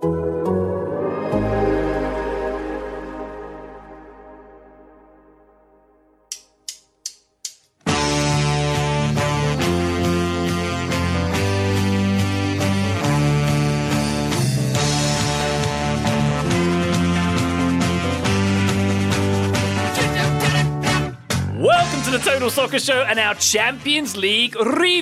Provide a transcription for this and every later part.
The Total Soccer Show and our Champions League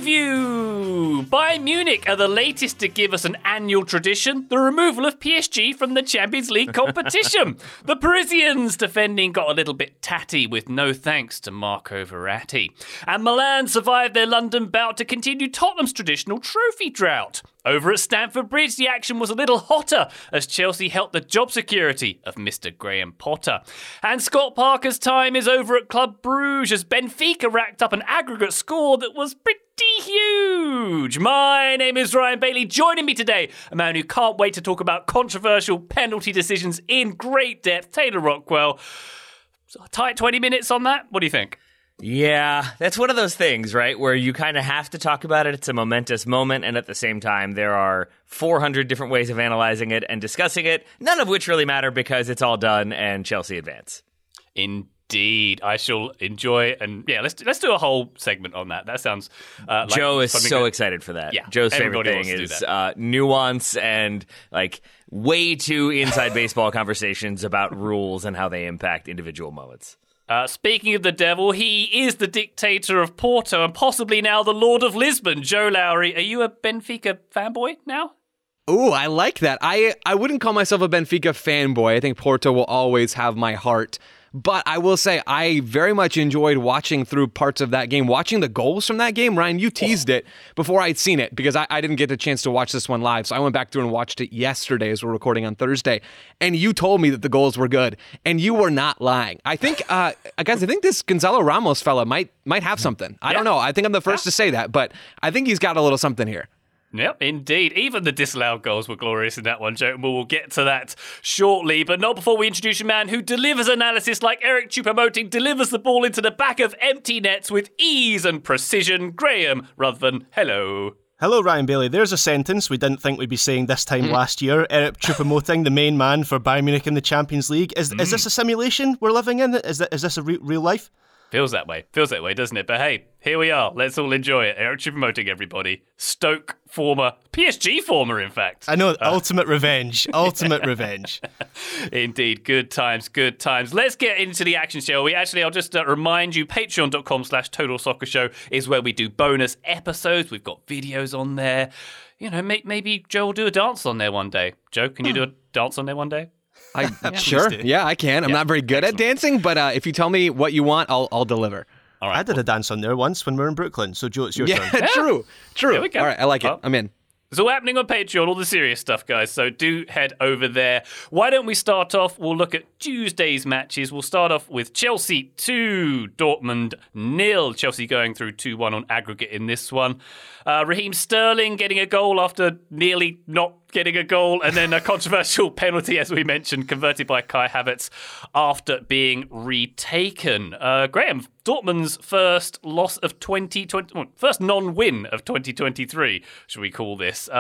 review. Bayern Munich are the latest to give us an annual tradition, the removal of PSG from the Champions League competition. The Parisians defending got a little bit tatty with no thanks to Marco Verratti. And Milan survived their London bout to continue Tottenham's traditional trophy drought. Over at Stamford Bridge, the action was a little hotter as Chelsea helped the job security of Mr. Graham Potter. And Scott Parker's time is over at Club Brugge as Benfica racked up an aggregate score that was pretty huge. My name is Ryan Bailey. Joining me today, a man who can't wait to talk about controversial penalty decisions in great depth, Taylor Rockwell. Tight 20 minutes on that? What do you think? Yeah, that's one of those things, right, where you kind of have to talk about it. It's a momentous moment, and at the same time, there are 400 different ways of analyzing it and discussing it, none of which really matter because it's all done and Chelsea advance. Indeed, I shall enjoy, and yeah, let's do a whole segment on that. That sounds like Joe is so excited for that. Yeah, Joe's favorite thing is nuance and like way too inside baseball conversations about rules and how they impact individual moments. Speaking of the devil, he is the dictator of Porto and possibly now the Lord of Lisbon. Joe Lowry, are you a Benfica fanboy now? Ooh, I like that. I wouldn't call myself a Benfica fanboy. I think Porto will always have my heart. But I will say I very much enjoyed watching through parts of that game, watching the goals from that game. Ryan, you teased it before I'd seen it because I didn't get a chance to watch this one live. So I went back through and watched it yesterday as we're recording on Thursday. And you told me that the goals were good. And you were not lying. I think, guys, I think this Gonzalo Ramos fella might have something. I don't know. I think I'm the first to say that. But I think he's got a little something here. Yep, indeed. Even the disallowed goals were glorious in that one, Joe. We'll get to that shortly, but not before we introduce a man who delivers analysis like Eric Choupo-Moting delivers the ball into the back of empty nets with ease and precision. Graham Ruthven, hello. Hello, Ryan Bailey. There's a sentence we didn't think we'd be saying this time last year. Eric Choupo-Moting, the main man for Bayern Munich in the Champions League. Is this a simulation we're living in? Is this a real life? Feels that way, doesn't it? But hey, here we are. Let's all enjoy it. Eric Choupo-Moting, everybody. Stoke former, PSG former, in fact. I know, ultimate revenge. Ultimate revenge. Indeed, good times. Let's get into the action, shall we? Actually, I'll just remind you, patreon.com/Total Soccer Show is where we do bonus episodes. We've got videos on there. You know, maybe Joe will do a dance on there one day. Joe, can you do a dance on there one day? Sure. Yeah, I can. I'm not very good at dancing, but if you tell me what you want, I'll deliver. All right. I did a dance on there once when we were in Brooklyn. So, Joe, it's your turn. Yeah, true. There we go. All right, I like it. I'm in. It's all happening on Patreon, all the serious stuff, guys. So do head over there. Why don't we start off? We'll look at Tuesday's matches. We'll start off with Chelsea 2, Dortmund 0. Chelsea going through 2-1 on aggregate in this one. Raheem Sterling getting a goal after nearly not getting a goal, and then a controversial penalty, as we mentioned, converted by Kai Havertz after being retaken. Graham, Dortmund's first loss of 2020, first non-win of 2023, should we call this?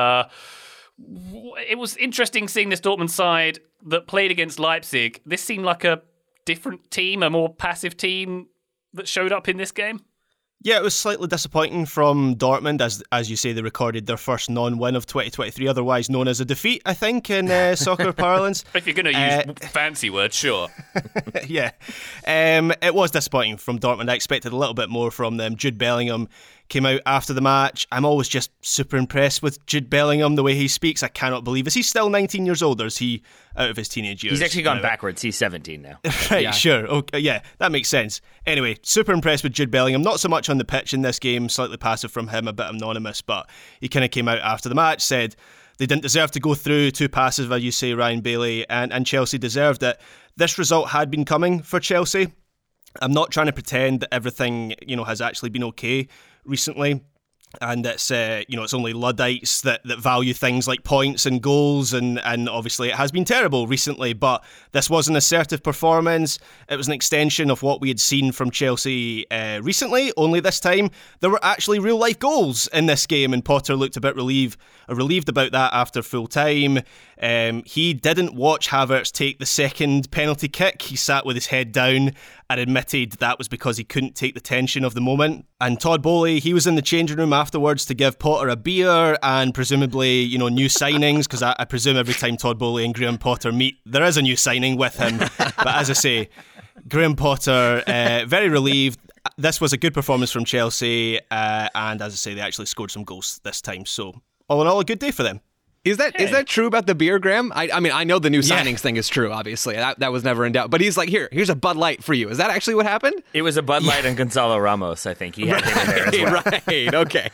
It was interesting seeing this Dortmund side that played against Leipzig. This seemed like a different team, a more passive team that showed up in this game. Yeah, it was slightly disappointing from Dortmund. As you say, they recorded their first non-win of 2023, otherwise known as a defeat, I think, in soccer parlance. If you're going to use fancy words, sure. Yeah. It was disappointing from Dortmund. I expected a little bit more from them. Jude Bellingham came out after the match. I'm always just super impressed with Jude Bellingham, the way he speaks. I cannot believe. Is he still 19 years old, or is he out of his teenage years? He's actually gone backwards. He's 17 now. Right, yeah. Sure. Okay, yeah, that makes sense. Anyway, super impressed with Jude Bellingham. Not so much on the pitch in this game, slightly passive from him, a bit anonymous, but he kind of came out after the match, said they didn't deserve to go through too passive, as you say, Ryan Bailey, and Chelsea deserved it. This result had been coming for Chelsea. I'm not trying to pretend that everything, has actually been okay recently. And it's it's only Luddites that value things like points and goals, and obviously it has been terrible recently, but this was an assertive performance. It was an extension of what we had seen from Chelsea recently, only this time there were actually real life goals in this game, and Potter looked a bit relieved about that after full time. He didn't watch Havertz take the second penalty kick. He sat with his head down and admitted that was because he couldn't take the tension of the moment. And Todd Boehly, he was in the changing room afterwards to give Potter a beer and presumably, new signings, because I presume every time Todd Boehly and Graham Potter meet, there is a new signing with him. But as I say, Graham Potter, very relieved. This was a good performance from Chelsea, and as I say, they actually scored some goals this time. So all in all, a good day for them. Is that true about the beer, Graham? I mean, I know the new signings thing is true, obviously. That was never in doubt. But he's like, here's a Bud Light for you. Is that actually what happened? It was a Bud Light and Gonzalo Ramos, I think. He had him in there as well. Right, okay.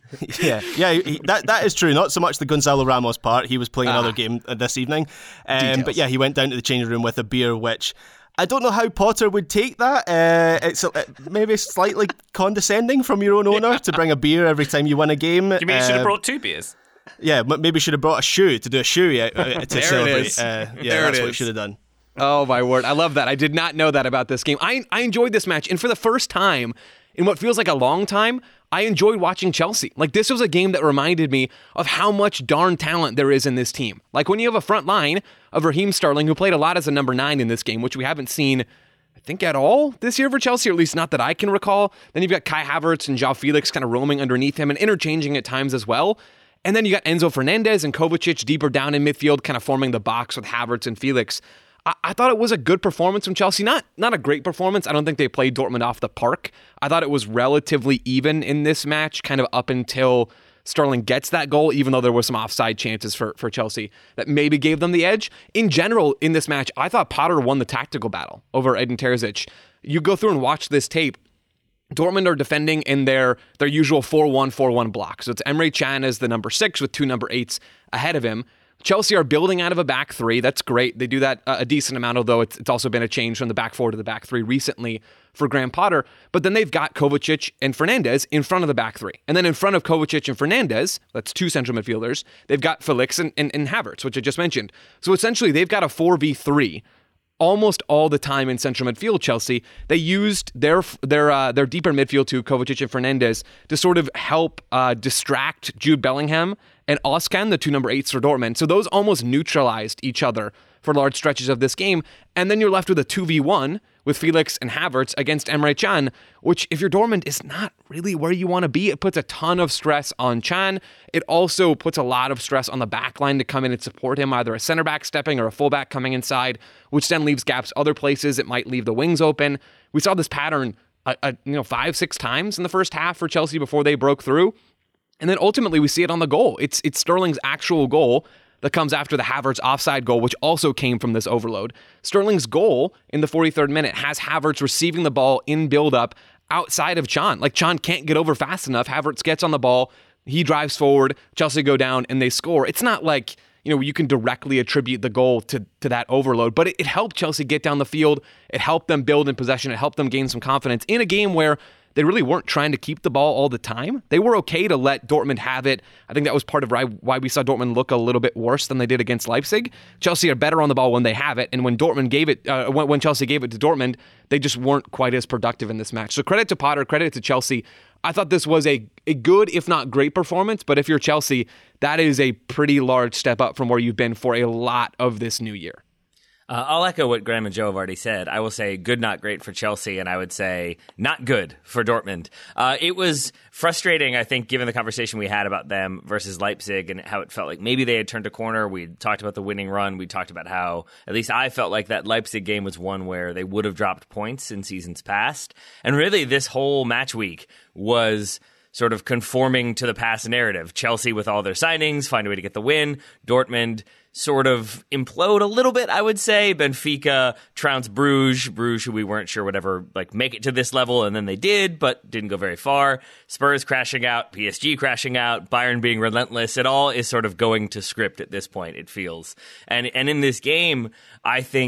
That is true. Not so much the Gonzalo Ramos part. He was playing another game this evening. But yeah, he went down to the changing room with a beer, which I don't know how Potter would take that. It's maybe slightly condescending from your own owner to bring a beer every time you win a game. You mean you should have brought 2 beers? Yeah, maybe should have brought a shoe to do a shoe to there celebrate. It is. That's what he should have done. Oh, my word. I love that. I did not know that about this game. I enjoyed this match, and for the first time in what feels like a long time, I enjoyed watching Chelsea. Like, this was a game that reminded me of how much darn talent there is in this team. Like, when you have a front line of Raheem Sterling, who played a lot as a number 9 in this game, which we haven't seen, I think, at all this year for Chelsea, or at least not that I can recall. Then you've got Kai Havertz and João Felix kind of roaming underneath him and interchanging at times as well. And then you got Enzo Fernandez and Kovacic deeper down in midfield, kind of forming the box with Havertz and Felix. I thought it was a good performance from Chelsea. Not a great performance. I don't think they played Dortmund off the park. I thought it was relatively even in this match, kind of up until Sterling gets that goal, even though there were some offside chances for Chelsea that maybe gave them the edge. In general, in this match, I thought Potter won the tactical battle over Edin Terzic. You go through and watch this tape. Dortmund are defending in their usual 4-1-4-1 block. So it's Emre Can as the number 6 with 2 number 8s ahead of him. Chelsea are building out of a back 3. That's great. They do that a decent amount, although it's also been a change from the back 4 to the back 3 recently for Graham Potter. But then they've got Kovacic and Fernandez in front of the back 3. And then in front of Kovacic and Fernandez, that's 2 central midfielders, they've got Felix and Havertz, which I just mentioned. So essentially, they've got a 4v3 almost all the time in central midfield. Chelsea, they used their deeper midfield to Kovacic and Fernandez to sort of help distract Jude Bellingham and Özcan, the 2 number 8s for Dortmund. So those almost neutralized each other for large stretches of this game. And then you're left with a 2v1 with Felix and Havertz against Emre Can, which, if you're Dortmund, is not really where you want to be. It puts a ton of stress on Can. It also puts a lot of stress on the back line to come in and support him, either a center back stepping or a fullback coming inside, which then leaves gaps other places. It might leave the wings open. We saw this pattern 5-6 times in the first half for Chelsea before they broke through. And then ultimately we see it on the goal. It's Sterling's actual goal that comes after the Havertz offside goal, which also came from this overload. Sterling's goal in the 43rd minute has Havertz receiving the ball in build-up outside of Can. Like, Can can't get over fast enough. Havertz gets on the ball, he drives forward, Chelsea go down, and they score. It's not like, you can directly attribute the goal to that overload, but it helped Chelsea get down the field. It helped them build in possession. It helped them gain some confidence in a game where they really weren't trying to keep the ball all the time. They were okay to let Dortmund have it. I think that was part of why we saw Dortmund look a little bit worse than they did against Leipzig. Chelsea are better on the ball when they have it, and when Dortmund gave it, when Chelsea gave it to Dortmund, they just weren't quite as productive in this match. So credit to Potter, credit to Chelsea. I thought this was a good, if not great, performance. But if you're Chelsea, that is a pretty large step up from where you've been for a lot of this new year. I'll echo what Graham and Joe have already said. I will say good, not great for Chelsea, and I would say not good for Dortmund. It was frustrating, I think, given the conversation we had about them versus Leipzig and how it felt like maybe they had turned a corner. We talked about the winning run. We talked about how, at least I felt like that Leipzig game was one where they would have dropped points in seasons past. And really, this whole match week was sort of conforming to the past narrative. Chelsea, with all their signings, find a way to get the win. Dortmund sort of implode a little bit, I would say. Benfica trounced Bruges, who we weren't sure would ever make it to this level, and then they did, but didn't go very far. Spurs crashing out, PSG crashing out, Bayern being relentless. It all is sort of going to script at this point, it feels. And in this game, I think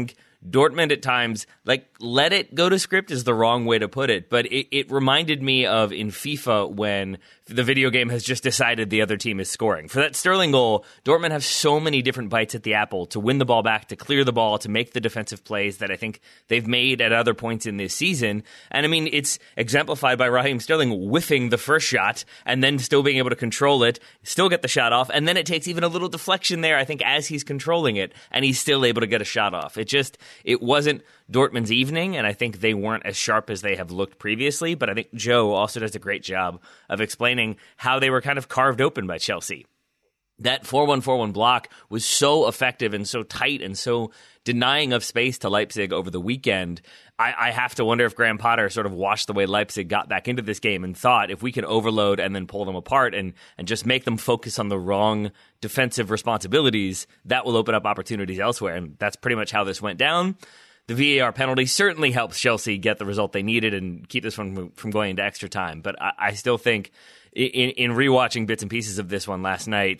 Dortmund at times, like, let it go to script is the wrong way to put it, but it reminded me of in FIFA when the video game has just decided the other team is scoring. For that Sterling goal, Dortmund have so many different bites at the apple to win the ball back, to clear the ball, to make the defensive plays that I think they've made at other points in this season. And I mean, it's exemplified by Raheem Sterling whiffing the first shot and then still being able to control it, still get the shot off, and then it takes even a little deflection there, I think, as he's controlling it, and he's still able to get a shot off. It wasn't Dortmund's evening, and I think they weren't as sharp as they have looked previously, but I think Joe also does a great job of explaining how they were kind of carved open by Chelsea. That 4-1-4-1 block was so effective and so tight and so denying of space to Leipzig over the weekend. I have to wonder if Graham Potter sort of watched the way Leipzig got back into this game and thought, if we can overload and then pull them apart and just make them focus on the wrong defensive responsibilities, that will open up opportunities elsewhere. And that's pretty much how this went down. The VAR penalty certainly helps Chelsea get the result they needed and keep this one from going into extra time. But I still think in rewatching bits and pieces of this one last night,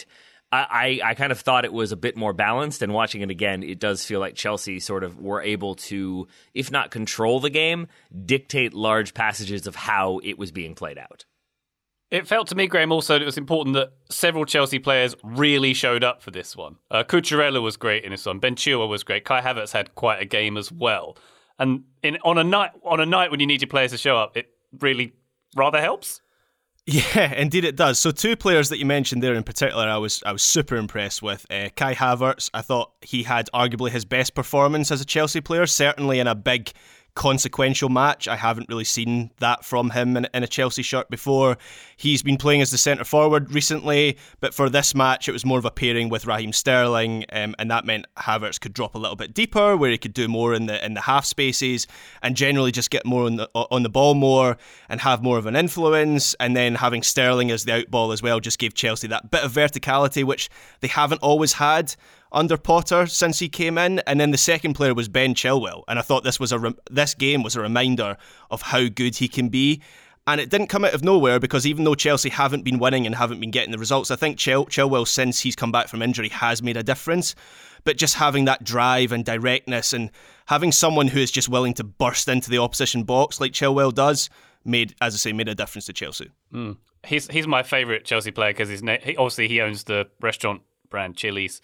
I kind of thought it was a bit more balanced, and watching it again, it does feel like Chelsea sort of were able to, if not control the game, dictate large passages of how it was being played out. It felt to me, Graham, also that it was important that several Chelsea players really showed up for this one. Cucurella was great in this one. Ben Chilwell was great. Kai Havertz had quite a game as well. And on a night when you need your players to show up, it really rather helps. Yeah, indeed it does. So two players that you mentioned there in particular, I was super impressed with. Kai Havertz, I thought he had arguably his best performance as a Chelsea player, certainly in a big consequential match. I haven't really seen that from him in a Chelsea shirt before. He's been playing as the centre forward recently, but for this match it was more of a pairing with Raheem Sterling, and that meant Havertz could drop a little bit deeper, where he could do more in the half spaces and generally just get more on the ball more and have more of an influence. And then having Sterling as the out ball as well just gave Chelsea that bit of verticality, which they haven't always had under Potter since he came in. And then the second player was Ben Chilwell, and I thought this game was a reminder of how good he can be. And it didn't come out of nowhere, because even though Chelsea haven't been winning and haven't been getting the results, I think Chilwell, since he's come back from injury, has made a difference. But just having that drive and directness, and having someone who is just willing to burst into the opposition box like Chilwell does, made a difference to Chelsea. He's my favourite Chelsea player because he owns the restaurant brand Chili's.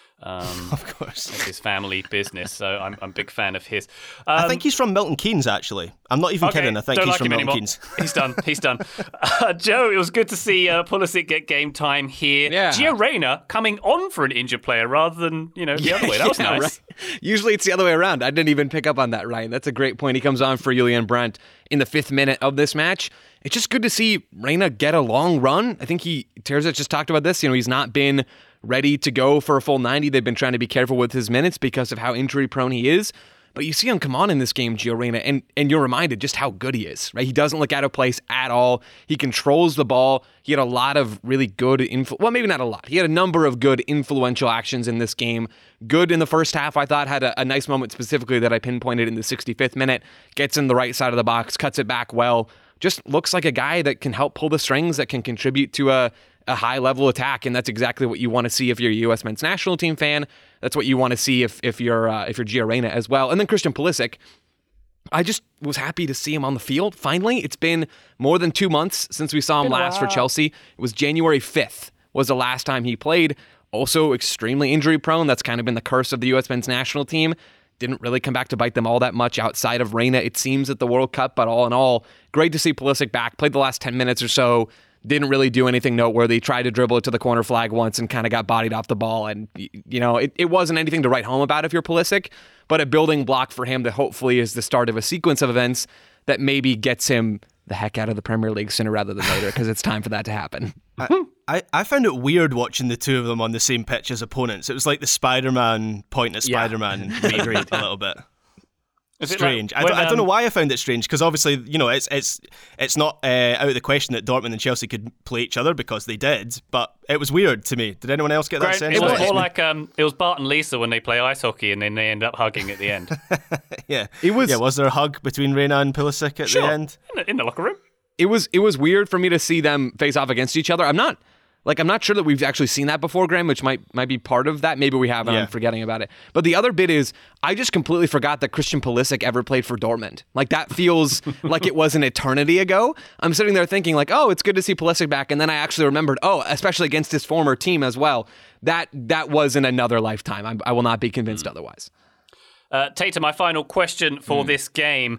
Of course, it's his family business, so I'm a big fan of his. I think he's from Milton Keynes, actually. I'm not even kidding. I think he's from Milton Keynes. He's done. Joe, it was good to see Pulisic get game time here. Yeah. Gio Reyna coming on for an injured player rather than the other way. That was nice. Right. Usually it's the other way around. I didn't even pick up on that, Ryan. That's a great point. He comes on for Julian Brandt in the 5th minute of this match. It's just good to see Reyna get a long run. I think Terzic just talked about this. He's not been ready to go for a full 90. They've been trying to be careful with his minutes because of how injury prone he is. But you see him come on in this game, Gio Reyna, and you're reminded just how good he is, right? He doesn't look out of place at all. He controls the ball. He had a lot of really good, well, maybe not a lot. He had a number of good influential actions in this game. Good in the first half, I thought, had a nice moment specifically that I pinpointed in the 65th minute. Gets in the right side of the box, cuts it back well. Just looks like a guy that can help pull the strings, that can contribute to a high-level attack, and that's exactly what you want to see if you're a U.S. men's national team fan. That's what you want to see if you're Gio Reyna as well. And then Christian Pulisic, I just was happy to see him on the field. Finally, it's been more than 2 months since we saw him last for Chelsea. It was January 5th was the last time he played. Also extremely injury-prone. That's kind of been the curse of the U.S. men's national team. Didn't really come back to bite them all that much outside of Reyna, it seems, at the World Cup. But all in all, great to see Pulisic back. Played the last 10 minutes or so. Didn't really do anything noteworthy. Tried to dribble it to the corner flag once and kind of got bodied off the ball. And, it wasn't anything to write home about if you're Pulisic, but a building block for him that hopefully is the start of a sequence of events that maybe gets him the heck out of the Premier League sooner rather than later, because it's time for that to happen. I found it weird watching the two of them on the same pitch as opponents. It was like the Spider-Man point at Spider-Man made a little bit. Strange. I don't know why I found it strange, because obviously, it's not out of the question that Dortmund and Chelsea could play each other, because they did, but it was weird to me. Did anyone else get that sense? It was more like it was Bart and Lisa when they play ice hockey and then they end up hugging at the end. Yeah. Was there a hug between Reyna and Pulisic at the end? In the locker room. It was weird for me to see them face off against each other. I'm not Like, I'm not sure that we've actually seen that before, Graham, which might be part of that. Maybe we have, and I'm forgetting about it. But the other bit is, I just completely forgot that Christian Pulisic ever played for Dortmund. Like, that feels like it was an eternity ago. I'm sitting there thinking, like, oh, it's good to see Pulisic back. And then I actually remembered, especially against his former team as well, that was in another lifetime. I will not be convinced otherwise. Tater, my final question for this game.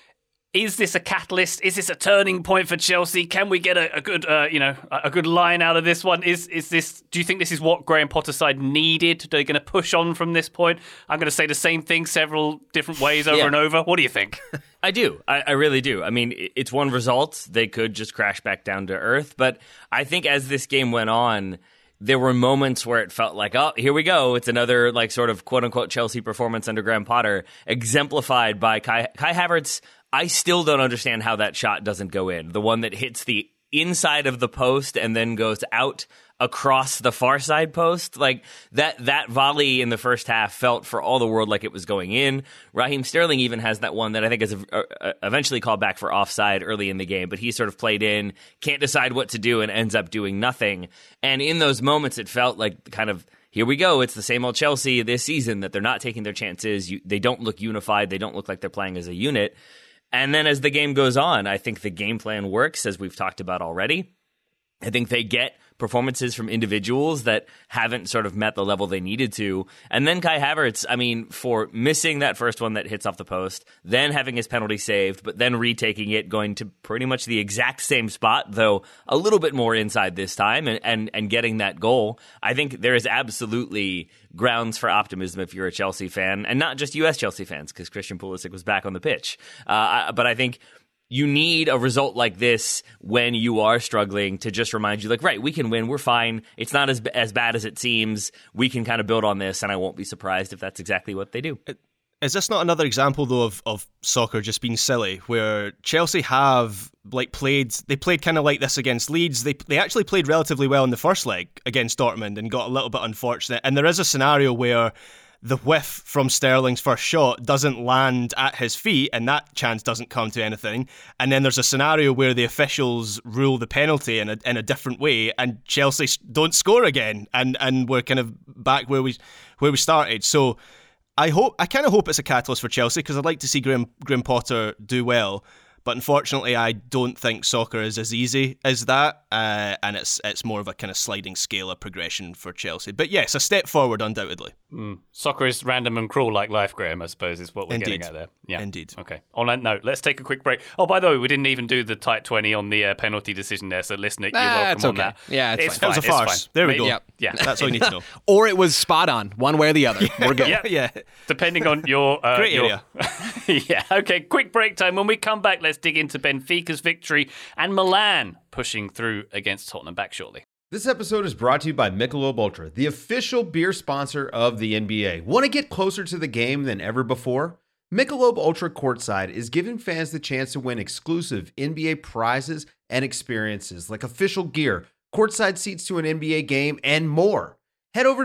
Is this a catalyst? Is this a turning point for Chelsea? Can we get a good, a good line out of this one? Is this? Do you think this is what Graham Potter's side needed? Are they going to push on from this point? I'm going to say the same thing several different ways over and over. What do you think? I do. I really do. I mean, it's one result. They could just crash back down to earth. But I think as this game went on, there were moments where it felt like, oh, here we go. It's another like sort of quote unquote Chelsea performance under Graham Potter, exemplified by Kai Havertz. I still don't understand how that shot doesn't go in. The one that hits the inside of the post and then goes out across the far side post. Like that volley in the first half felt for all the world like it was going in. Raheem Sterling even has that one that I think is eventually called back for offside early in the game, but he sort of played in, can't decide what to do, and ends up doing nothing. And in those moments, it felt like kind of, here we go. It's the same old Chelsea this season, that they're not taking their chances. They don't look unified. They don't look like they're playing as a unit. And then as the game goes on, I think the game plan works, as we've talked about already. I think they get performances from individuals that haven't sort of met the level they needed to. And then Kai Havertz, I mean, for missing that first one that hits off the post, then having his penalty saved, but then retaking it, going to pretty much the exact same spot, though a little bit more inside this time, and getting that goal. I think there is absolutely grounds for optimism if you're a Chelsea fan, and not just U.S. Chelsea fans, because Christian Pulisic was back on the pitch. But I think you need a result like this when you are struggling to just remind you, like, right, we can win, we're fine. It's not as bad as it seems. We can kind of build on this, and I won't be surprised if that's exactly what they do. Is this not another example, though, of soccer just being silly, where Chelsea have played kind of like this against Leeds? They actually played relatively well in the first leg against Dortmund and got a little bit unfortunate. And there is a scenario where the whiff from Sterling's first shot doesn't land at his feet, and that chance doesn't come to anything. And then there's a scenario where the officials rule the penalty in a different way, and Chelsea don't score again, and we're kind of back where we started. So I kind of hope it's a catalyst for Chelsea, because I'd like to see Graham Potter do well. But unfortunately, I don't think soccer is as easy as that, and it's more of a kind of sliding scale of progression for Chelsea. But yes, a step forward, undoubtedly. Soccer is random and cruel like life, Graham, I suppose, is what we're getting at there. Yeah. Indeed. Okay. On that note, let's take a quick break. Oh, by the way, we didn't even do the tight 20 on the penalty decision there, so listener, you're welcome on that. Yeah, it's fine. It was a farce. There we go. Yeah. That's all you need to know. Or it was spot on, one way or the other. We're good. Yeah. Depending on your... Great area. Yeah, okay, quick break time. When we come back, let's dig into Benfica's victory and Milan pushing through against Tottenham. Back shortly. This episode is brought to you by Michelob Ultra, the official beer sponsor of the NBA. Want to get closer to the game than ever before? Michelob Ultra Courtside is giving fans the chance to win exclusive NBA prizes and experiences like official gear, courtside seats to an NBA game, and more. Head over to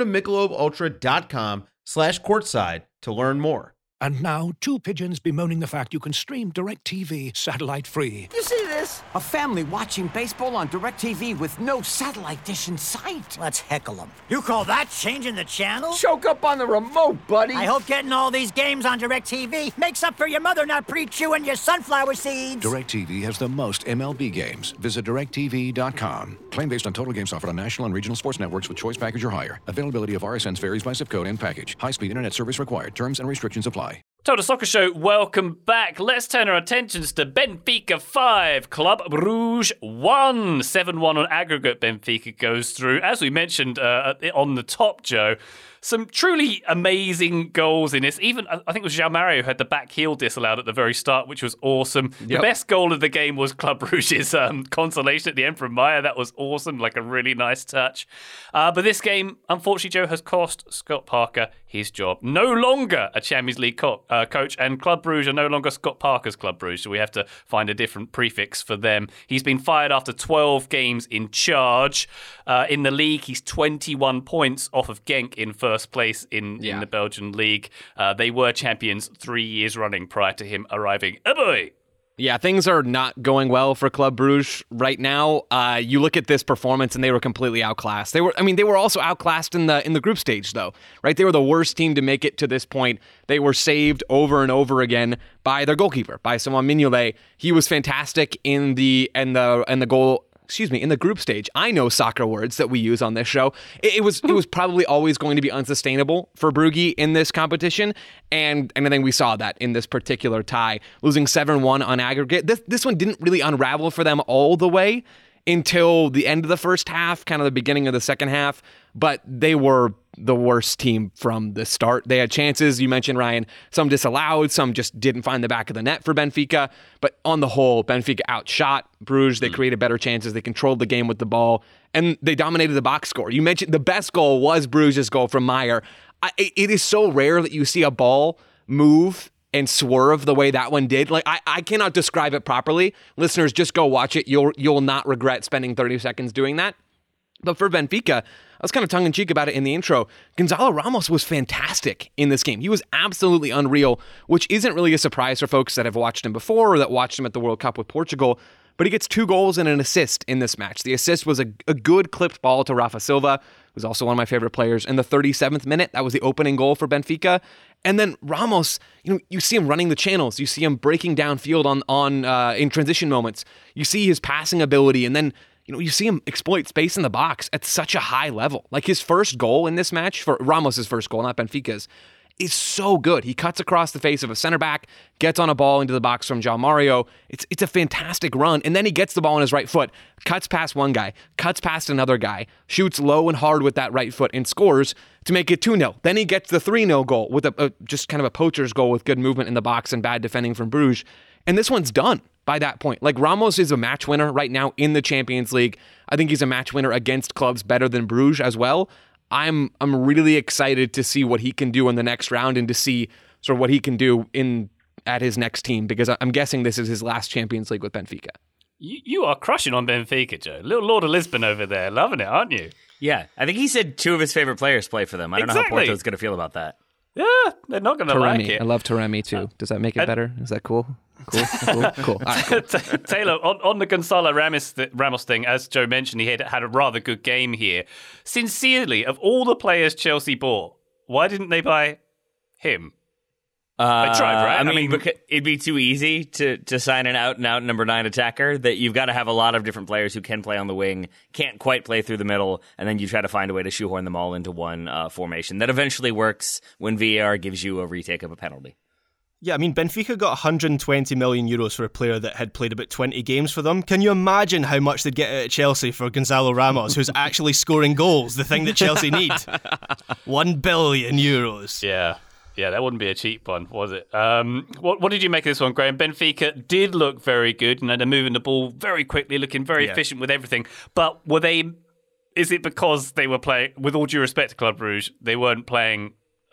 MichelobUltra.com/courtside to learn more. And now, two pigeons bemoaning the fact you can stream DirecTV satellite-free. You see this? A family watching baseball on DirecTV with no satellite dish in sight. Let's heckle them. You call that changing the channel? Choke up on the remote, buddy. I hope getting all these games on DirecTV makes up for your mother not pre-chewing your sunflower seeds. DirecTV has the most MLB games. Visit DirecTV.com. Claim based on total games offered on national and regional sports networks with choice package or higher. Availability of RSNs varies by zip code and package. High-speed internet service required. Terms and restrictions apply. Total Soccer Show, welcome back. Let's turn our attentions to Benfica 5, Club Brugge 1. 7-1 on aggregate, Benfica goes through. As we mentioned on the top, Joe, some truly amazing goals in this. Even, I think it was João Mario who had the back heel disallowed at the very start, which was awesome. Yep. The best goal of the game was Club Brugge's consolation at the end from Maya. That was awesome, like a really nice touch. But this game, unfortunately, Joe, has cost Scott Parker his job. No longer a Champions League coach, and Club Brugge are no longer Scott Parker's Club Brugge, so we have to find a different prefix for them. He's been fired after 12 games in charge. In the league, he's 21 points off of Genk in first place in the Belgian league. They were champions 3 years running prior to him arriving. Oh boy! Yeah, things are not going well for Club Brugge right now. You look at this performance, and they were completely outclassed. They were also outclassed in the group stage, though, right? They were the worst team to make it to this point. They were saved over and over again by their goalkeeper, by Simon Mignolet. He was fantastic in the goal. Excuse me, in the group stage. I know soccer words that we use on this show. It was probably always going to be unsustainable for Brugge in this competition, and I think we saw that in this particular tie, losing 7-1 on aggregate. This one didn't really unravel for them all the way until the end of the first half, kind of the beginning of the second half, but they were the worst team from the start. They had chances, you mentioned, Ryan, some disallowed, some just didn't find the back of the net for Benfica, but on the whole, Benfica outshot Bruges. They created better chances, they controlled the game with the ball, and they dominated the box score. You mentioned the best goal was Bruges' goal from Meyer. It is so rare that you see a ball move and swerve the way that one did. Like, I cannot describe it properly. Listeners, just go watch it. You'll not regret spending 30 seconds doing that. But for Benfica, I was kind of tongue-in-cheek about it in the intro. Gonzalo Ramos was fantastic in this game. He was absolutely unreal, which isn't really a surprise for folks that have watched him before or that watched him at the World Cup with Portugal. But he gets 2 goals and an assist in this match. The assist was a good clipped ball to Rafa Silva, who's also one of my favorite players. In the 37th minute, that was the opening goal for Benfica. And then Ramos, you see him running the channels. You see him breaking downfield in transition moments. You see his passing ability, and then you see him exploit space in the box at such a high level. Like, his first goal in this match, for Ramos' first goal, not Benfica's, is so good. He cuts across the face of a center back, gets on a ball into the box from João Mario. It's a fantastic run, and then he gets the ball on his right foot, cuts past one guy, cuts past another guy, shoots low and hard with that right foot, and scores to make it 2-0. Then he gets the 3-0 goal with just kind of a poacher's goal with good movement in the box and bad defending from Bruges. And this one's done by that point. Like, Ramos is a match winner right now in the Champions League. I think he's a match winner against clubs better than Bruges as well. I'm really excited to see what he can do in the next round and to see sort of what he can do at his next team, because I'm guessing this is his last Champions League with Benfica. You are crushing on Benfica, Joe. Little Lord of Lisbon over there. Loving it, aren't you? Yeah, I think he said 2 of his favorite players play for them. I don't know how Porto's going to feel about that. Yeah, they're not going to like it. I love Taremi too. Does that make it better? Is that cool? Cool. All right, cool. Taylor, on the Gonzalo Ramos thing, as Joe mentioned, he had a rather good game here. Sincerely, of all the players Chelsea bought, why didn't they buy him? They tried, right? I mean, it'd be too easy to sign an out-and-out number 9 attacker. That you've got to have a lot of different players who can play on the wing, can't quite play through the middle, and then you try to find a way to shoehorn them all into one formation that eventually works when VAR gives you a retake of a penalty. Yeah, I mean, Benfica got 120 million euros for a player that had played about 20 games for them. Can you imagine how much they'd get out of Chelsea for Gonzalo Ramos, who's actually scoring goals, the thing that Chelsea need? 1 billion euros. Yeah, that wouldn't be a cheap one, was it? What did you make of this one, Graham? Benfica did look very good. They're moving the ball very quickly, looking very efficient with everything. But is it because they were playing, with all due respect to Club Brugge, they weren't playing,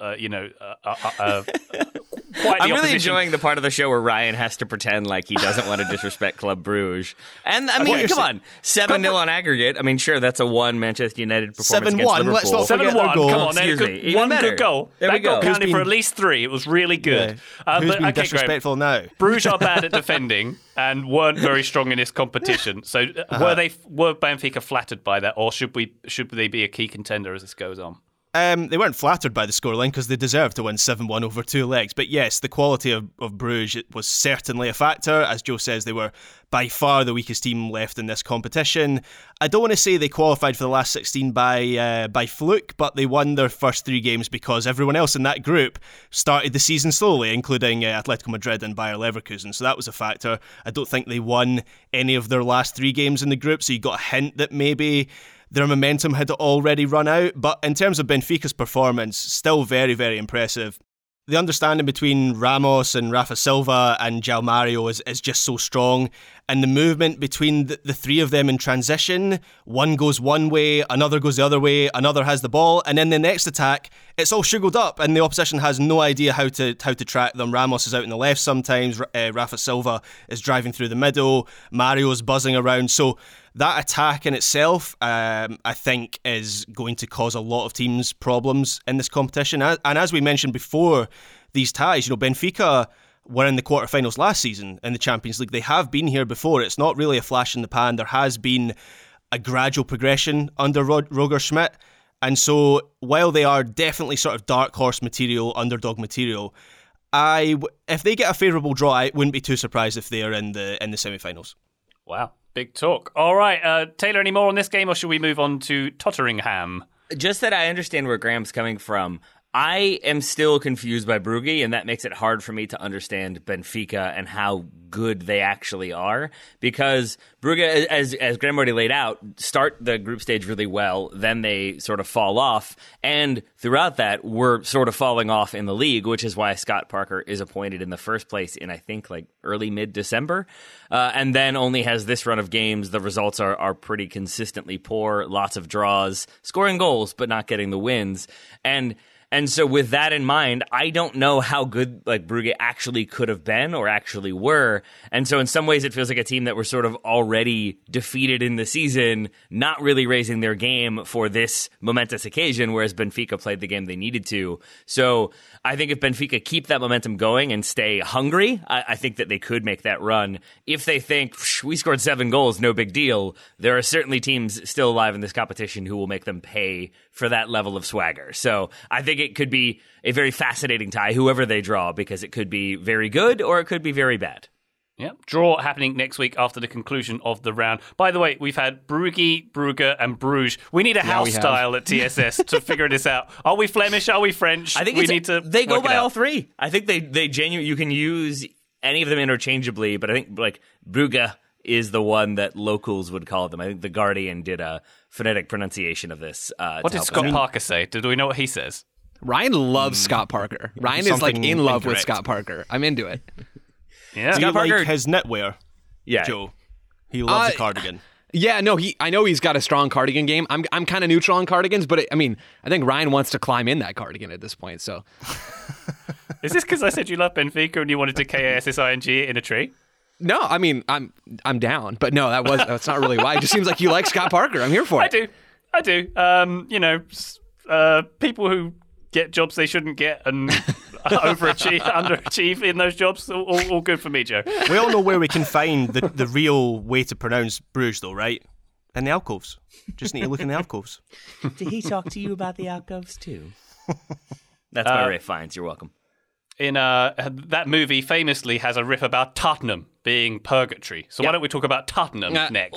quite the I'm really opposition. enjoying the part of the show where Ryan has to pretend like he doesn't want to disrespect Club Brugge. And, I mean, come on. 7-0 on aggregate. I mean, sure, that's a one Manchester United performance 7-1, against Liverpool. let's not forget their 7-1, goal. come on. Excuse me. Even One better. good goal. There we That goal go. counted for at least 3. It was really good. Who's been okay, disrespectful now? Bruges are bad at defending and weren't very strong in this competition. So were Benfica flattered by that, or should they be a key contender as this goes on? They weren't flattered by the scoreline because they deserved to win 7-1 over 2 legs. But yes, the quality of Bruges was certainly a factor. As Joe says, they were by far the weakest team left in this competition. I don't want to say they qualified for the last 16 by fluke, but they won their first 3 games because everyone else in that group started the season slowly, including Atletico Madrid and Bayer Leverkusen. So that was a factor. I don't think they won any of their last 3 games in the group, so you got a hint that maybe their momentum had already run out. But in terms of Benfica's performance, still very, very impressive. The understanding between Ramos and Rafa Silva and João Mario is just so strong. And the movement between the 3 of them in transition, one goes one way, another goes the other way, another has the ball, and then the next attack, it's all sugarled up and the opposition has no idea how to track them. Ramos is out in the left sometimes, Rafa Silva is driving through the middle, Mario's buzzing around. So that attack in itself, I think, is going to cause a lot of teams problems in this competition. And as we mentioned before, these ties, Benfica were in the quarterfinals last season in the Champions League. They have been here before. It's not really a flash in the pan. There has been a gradual progression under Roger Schmidt. And so while they are definitely sort of dark horse material, underdog material, if they get a favourable draw, I wouldn't be too surprised if they are in the semi-finals. Wow, big talk. All right, Taylor, any more on this game, or should we move on to Tottenham? Just that I understand where Graham's coming from. I am still confused by Brugge, and that makes it hard for me to understand Benfica and how good they actually are. Because Brugge, as Graham already laid out, start the group stage really well, then they sort of fall off. And throughout that, we're sort of falling off in the league, which is why Scott Parker is appointed in the first place in, I think, like early mid-December. And then only has this run of games. The results are pretty consistently poor, lots of draws, scoring goals, but not getting the wins. And so with that in mind, I don't know how good like Brugge actually could have been or actually were. And so in some ways it feels like a team that were sort of already defeated in the season, not really raising their game for this momentous occasion, whereas Benfica played the game they needed to. So I think if Benfica keep that momentum going and stay hungry, I think that they could make that run. If they think, we scored 7 goals, no big deal, there are certainly teams still alive in this competition who will make them pay for that level of swagger. So I think it could be a very fascinating tie, whoever they draw, because it could be very good or it could be very bad. Yep. Draw happening next week after the conclusion of the round. By the way, we've had Brugge, and Bruges. We need a house style at TSS to figure this out. Are we Flemish? Are we French? I think they go by all three. I think they genuinely, you can use any of them interchangeably, but I think like Brugge is the one that locals would call them. I think The Guardian did a phonetic pronunciation of this. What did Scott Parker say? Do we know what he says? Ryan loves Scott Parker. Ryan is like in love with Scott Parker. I'm into it. Yeah, Scott Parker, like his knitwear. Yeah, Joe. He loves a cardigan. Yeah, no, I know he's got a strong cardigan game. I'm kind of neutral on cardigans, but I think Ryan wants to climb in that cardigan at this point. So, is this because I said you love Benfica and you wanted to KASSING in a tree? No, I mean I'm down, but no, that's not really why. It just seems like you like Scott Parker. I'm here for it. I do. People who get jobs they shouldn't get and underachieve in those jobs, all good for me, Joe. We all know where we can find the real way to pronounce Bruges, though, right? In the alcoves. Just need to look in the alcoves. Did he talk to you about the alcoves too? That's by Ray Fiennes. You're welcome. In that movie famously has a riff about Tottenham being purgatory. So why don't we talk about Tottenham next?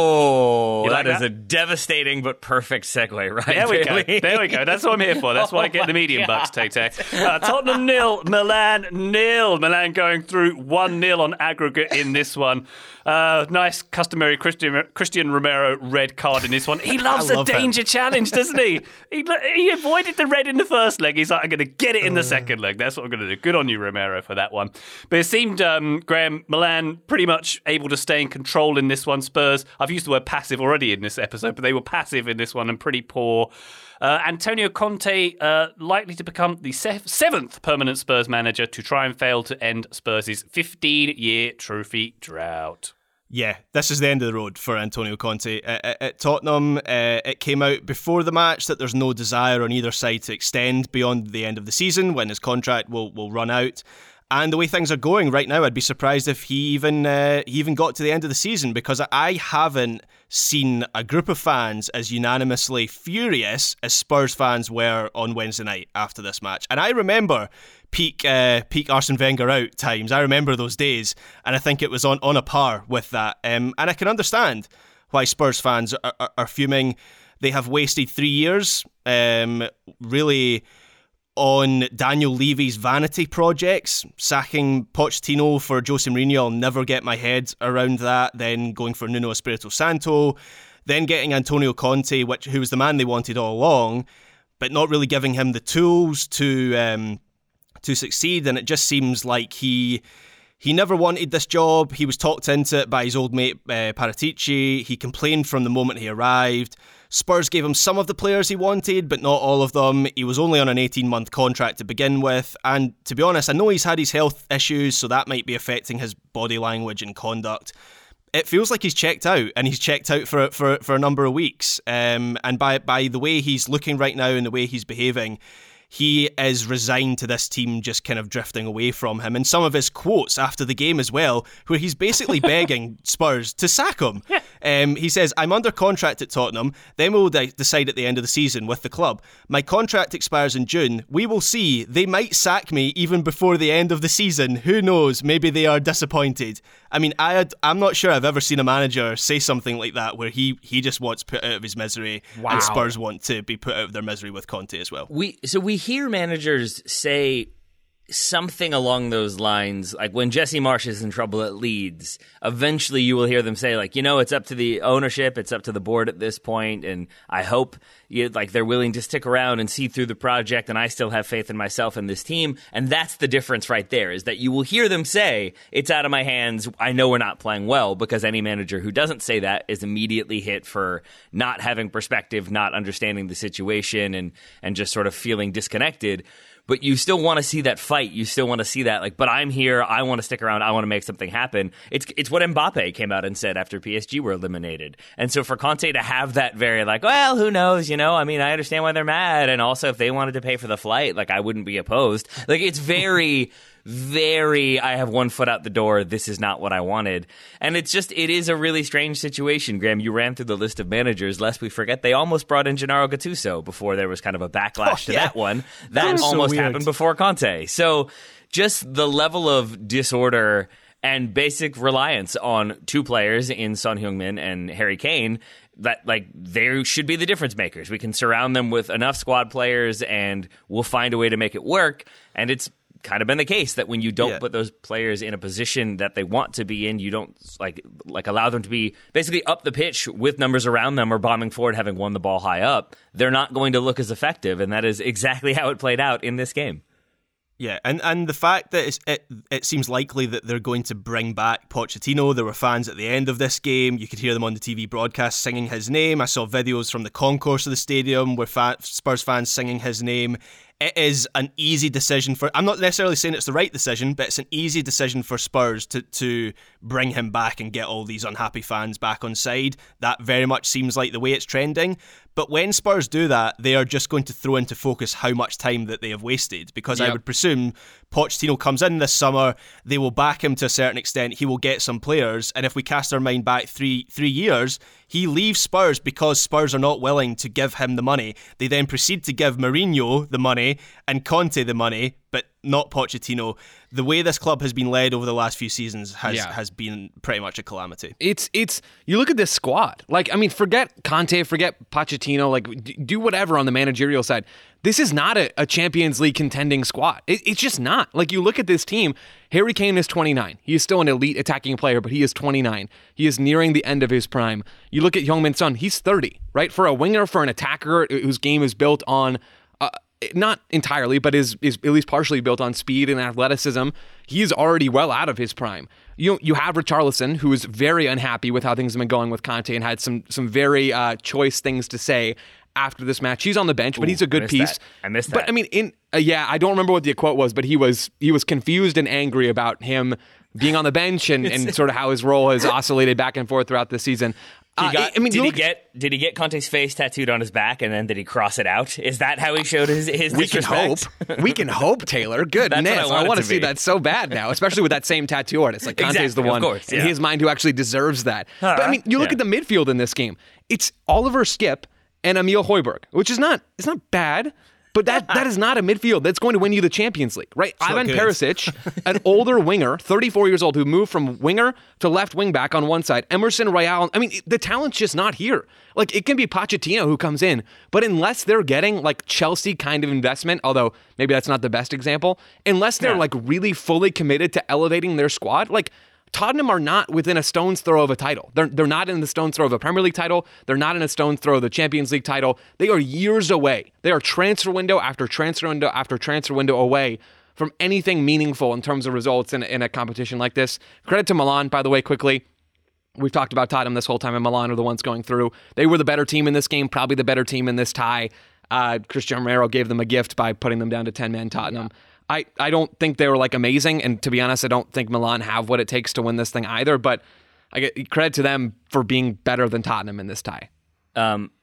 Oh, that is a devastating but perfect segue, right? There we go. That's what I'm here for. That's why I get the medium bucks, Tay-Tay. Tottenham 0, Milan 0. Milan going through 1-0 on aggregate in this one. Nice customary Christian Romero red card in this one. He loves a danger challenge, doesn't he? He avoided the red in the first leg. He's like, I'm going to get it in the second leg. That's what I'm going to do. Good on you, Romero, for that one. But it seemed, Graham, Milan pretty much able to stay in control in this one. Spurs, I've used the word passive already in this episode, but they were passive in this one and pretty poor. Antonio Conte likely to become the 7th permanent Spurs manager to try and fail to end Spurs' 15-year trophy drought. Yeah, this is the end of the road for Antonio Conte. At Tottenham, it came out before the match that there's no desire on either side to extend beyond the end of the season when his contract will run out. And the way things are going right now, I'd be surprised if he even got to the end of the season, because I haven't seen a group of fans as unanimously furious as Spurs fans were on Wednesday night after this match. And I remember peak Arsene Wenger out times. I remember those days, and I think it was on a par with that. And I can understand why Spurs fans are fuming. They have wasted 3 years, really, on Daniel Levy's vanity projects, sacking Pochettino for Jose Mourinho. I'll never get my head around that. Then going for Nuno Espirito Santo, then getting Antonio Conte, who was the man they wanted all along, but not really giving him the tools to succeed. And it just seems like he never wanted this job. He was talked into it by his old mate Paratici. He complained from the moment he arrived. Spurs gave him some of the players he wanted, but not all of them. He was only on an 18-month contract to begin with. And to be honest, I know he's had his health issues, so that might be affecting his body language and conduct. It feels like he's checked out, and he's checked out for a number of weeks. And by the way he's looking right now and the way he's behaving, he is resigned to this team just kind of drifting away from him. And some of his quotes after the game as well, where he's basically begging Spurs to sack him. He says, "I'm under contract at Tottenham, then we'll decide at the end of the season with the club. My contract expires in June. We will see. They might sack me even before the end of the season. Who knows? Maybe they are disappointed." I mean, I'm not sure I've ever seen a manager say something like that where he just wants put out of his misery, and Spurs want to be put out of their misery with Conte as well. We hear managers say something along those lines, like when Jesse Marsch is in trouble at Leeds, eventually you will hear them say, like, it's up to the ownership, it's up to the board at this point, and I hope they're willing to stick around and see through the project, and I still have faith in myself and this team. And that's the difference right there, is that you will hear them say, it's out of my hands, I know we're not playing well, because any manager who doesn't say that is immediately hit for not having perspective, not understanding the situation, and just sort of feeling disconnected. But you still want to see that fight. You still want to see that, but I'm here. I want to stick around. I want to make something happen. It's what Mbappe came out and said after PSG were eliminated. And so for Conte to have that very well, who knows, I mean, I understand why they're mad. And also if they wanted to pay for the flight, I wouldn't be opposed. It's very... very, I have one foot out the door, this is not what I wanted. And it is a really strange situation, Graham. You ran through the list of managers, lest we forget they almost brought in Gennaro Gattuso before there was kind of a backlash to that one. That almost happened before Conte. So just the level of disorder and basic reliance on two players in Son Heung-min and Harry Kane, that they should be the difference makers. We can surround them with enough squad players and we'll find a way to make it work. And it's kind of been the case that when you don't put those players in a position that they want to be in, you don't allow them to be basically up the pitch with numbers around them or bombing forward, having won the ball high up, they're not going to look as effective. And that is exactly how it played out in this game. Yeah, and the fact that it seems likely that they're going to bring back Pochettino. There were fans at the end of this game. You could hear them on the TV broadcast singing his name. I saw videos from the concourse of the stadium where Spurs fans singing his name. It is an easy decision I'm not necessarily saying it's the right decision, but it's an easy decision for Spurs to bring him back and get all these unhappy fans back on side. That very much seems like the way it's trending. But when Spurs do that, they are just going to throw into focus how much time that they have wasted, because I would presume Pochettino comes in this summer, they will back him to a certain extent, he will get some players, and if we cast our mind back three years, he leaves Spurs because Spurs are not willing to give him the money. They then proceed to give Mourinho the money and Conte the money, but not Pochettino. The way this club has been led over the last few seasons has been pretty much a calamity. It's you look at this squad. Forget Conte, forget Pochettino, do whatever on the managerial side. This is not a Champions League contending squad. It's just not. You look at this team, Harry Kane is 29. He is still an elite attacking player, but he is 29. He is nearing the end of his prime. You look at Heung-min Son, he's 30, right? For a winger, for an attacker whose game is built on not entirely, but is at least partially built on speed and athleticism, he's already well out of his prime. You have Richarlison, who is very unhappy with how things have been going with Conte and had some very choice things to say after this match. He's on the bench, but he's a good piece. I missed that. But I don't remember what the quote was, but he was confused and angry about him being on the bench and sort of how his role has oscillated back and forth throughout the season. Did he get Conte's face tattooed on his back, and then did he cross it out? Is that how he showed his disrespect? We can hope, Taylor. Goodness, I want to see that so bad now, especially with that same tattoo artist. Conte's the one in his mind who actually deserves that. But you look at the midfield in this game. It's Oliver Skipp and Emil Højbjerg, which is not bad. But that is not a midfield that's going to win you the Champions League, right? Ivan Perisic, an older winger, 34 years old, who moved from winger to left wing back on one side. Emerson Royal, the talent's just not here. It can be Pochettino who comes in, but unless they're getting Chelsea kind of investment, although maybe that's not the best example, unless they're really fully committed to elevating their squad, Tottenham are not within a stone's throw of a title. They're not in the stone's throw of a Premier League title. They're not in a stone's throw of the Champions League title. They are years away. They are transfer window after transfer window after transfer window away from anything meaningful in terms of results in a competition like this. Credit to Milan, by the way, quickly. We've talked about Tottenham this whole time, and Milan are the ones going through. They were the better team in this game, probably the better team in this tie. Cristiano Romero gave them a gift by putting them down to 10-man Tottenham. I don't think they were amazing, and to be honest, I don't think Milan have what it takes to win this thing either, but I get credit to them for being better than Tottenham in this tie.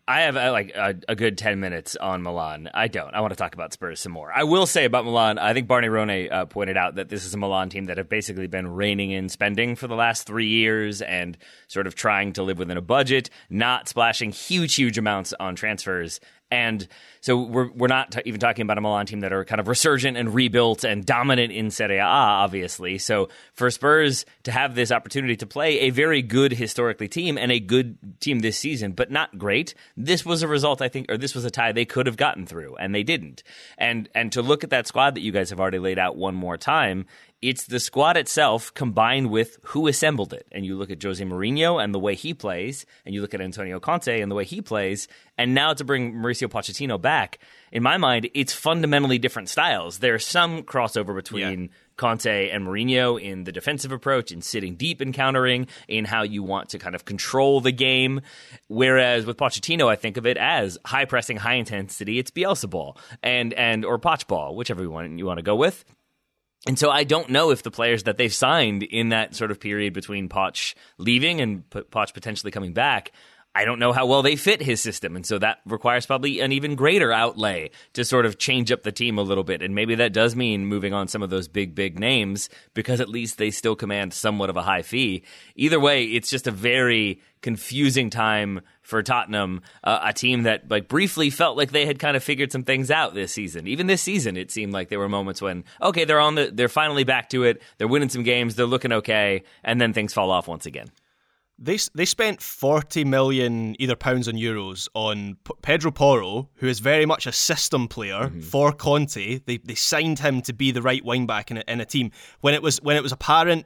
I have a good 10 minutes on Milan. I don't. I want to talk about Spurs some more. I will say about Milan, I think Barney Ronay pointed out that this is a Milan team that have basically been reining in spending for the last 3 years and sort of trying to live within a budget, not splashing huge amounts on transfers. And so we're not even talking about a Milan team that are kind of resurgent and rebuilt and dominant in Serie A, obviously. So for Spurs to have this opportunity to play a very good historically team and a good team this season, but not great, this was a result, I think, or this was a tie they could have gotten through, and they didn't. And to look at that squad that you guys have already laid out one more time, it's the squad itself combined with who assembled it. And you look at Jose Mourinho and the way he plays, and you look at Antonio Conte and the way he plays, and now to bring Mauricio Pochettino back, in my mind, it's fundamentally different styles. There's some crossover between Conte and Mourinho in the defensive approach, in sitting deep and countering, in how you want to kind of control the game. Whereas with Pochettino, I think of it as high pressing, high intensity. It's Bielsa ball or Poch ball, whichever one you want to go with. And so I don't know if the players that they've signed in that sort of period between Poch leaving and Poch potentially coming back, I don't know how well they fit his system. And so that requires probably an even greater outlay to sort of change up the team a little bit. And maybe that does mean moving on some of those big names, because at least they still command somewhat of a high fee. Either way, it's just a very confusing time for Tottenham, a team that briefly felt like they had kind of figured some things out this season. Even this season, it seemed like there were moments when, okay, they're finally back to it, they're winning some games, they're looking okay, and then things fall off once again. They spent 40 million either pounds or euros on Pedro Porro, who is very much a system player for Conte. They signed him to be the right wing back in a team. When it was apparent,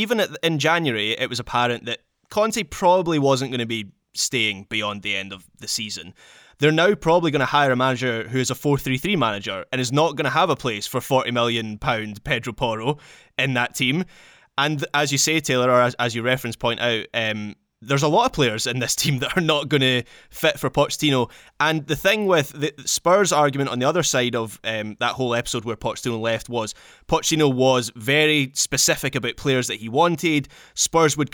in January, it was apparent that Conte probably wasn't going to be staying beyond the end of the season. They're now probably going to hire a manager who is a 4-3-3 manager and is not going to have a place for £40 million Pedro Porro in that team. And as you say, Taylor, or as you reference point out, there's a lot of players in this team that are not going to fit for Pochettino. And the thing with the Spurs argument on the other side of that whole episode where Pochettino left was Pochettino was very specific about players that he wanted. Spurs would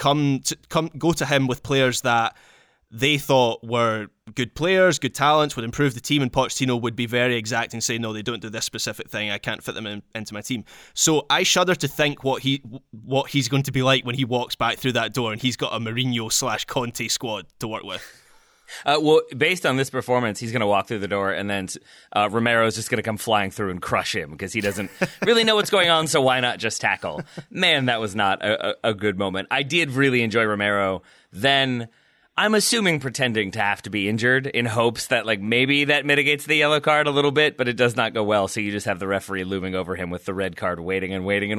go to him with players that they thought were good players, good talents, would improve the team, and Pochettino would be very exacting, saying, no, they don't do this specific thing, I can't fit them into my team. So I shudder to think what he's going to be like when he walks back through that door and he's got a Mourinho/Conte squad to work with. Well, based on this performance, he's going to walk through the door, and then Romero's just going to come flying through and crush him because he doesn't really know what's going on, so why not just tackle? Man, that was not a good moment. I did really enjoy Romero. Then I'm assuming pretending to have to be injured in hopes that maybe that mitigates the yellow card a little bit, but it does not go well, so you just have the referee looming over him with the red card waiting.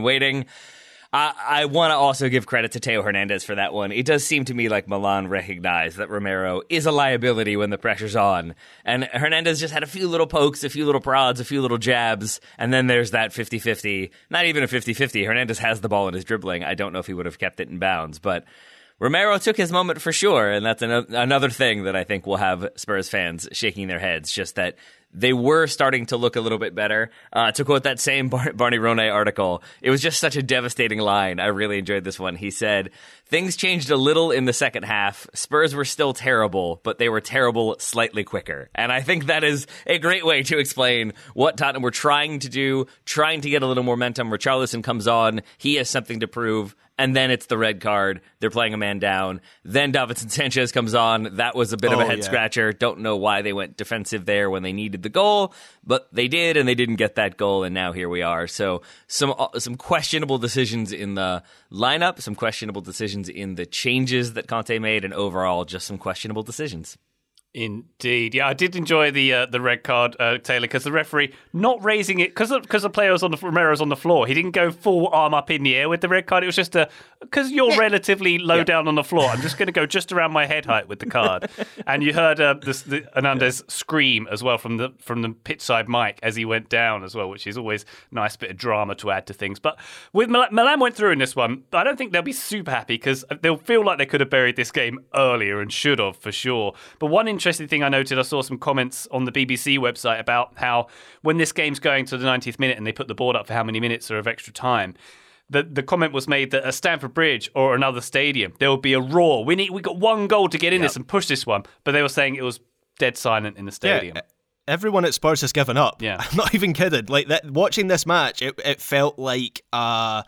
I want to also give credit to Teo Hernandez for that one. It does seem to me like Milan recognized that Romero is a liability when the pressure's on, and Hernandez just had a few little pokes, a few little prods, a few little jabs, and then there's that 50-50. Not even a 50-50. Hernandez has the ball in his dribbling. I don't know if he would have kept it in bounds, but Romero took his moment for sure, and that's another thing that I think will have Spurs fans shaking their heads, just that they were starting to look a little bit better. To quote that same Barney Ronay article, it was just such a devastating line. I really enjoyed this one. He said, things changed a little in the second half. Spurs were still terrible, but they were terrible slightly quicker. And I think that is a great way to explain what Tottenham were trying to do, trying to get a little momentum. Richarlison comes on. He has something to prove. And then it's the red card. They're playing a man down. Then Davinson Sanchez comes on. That was a bit of a head scratcher. Don't know why they went defensive there when they needed the goal, but they did, and they didn't get that goal, and now here we are. So some questionable decisions in the lineup, some questionable decisions in the changes that Conte made, and overall just some questionable decisions. Indeed. Yeah, I did enjoy the red card, Taylor, because the referee not raising it, because the player was Romero's on the floor. He didn't go full arm up in the air with the red card. It was just because you're relatively low down on the floor, I'm just going to go just around my head height with the card. And you heard Hernandez scream as well from the pitch side mic as he went down as well, which is always a nice bit of drama to add to things. But with Milan went through in this one, I don't think they'll be super happy because they'll feel like they could have buried this game earlier and should have for sure. But one interesting thing I noted, I saw some comments on the BBC website about how when this game's going to the 90th minute and they put the board up for how many minutes are of extra time, the comment was made that at Stamford Bridge or another stadium, there will be a roar. We got one goal to get in this and push this one. But they were saying it was dead silent in the stadium. Yeah, everyone at Spurs has given up. Yeah. I'm not even kidding. Like that, watching this match, it felt like a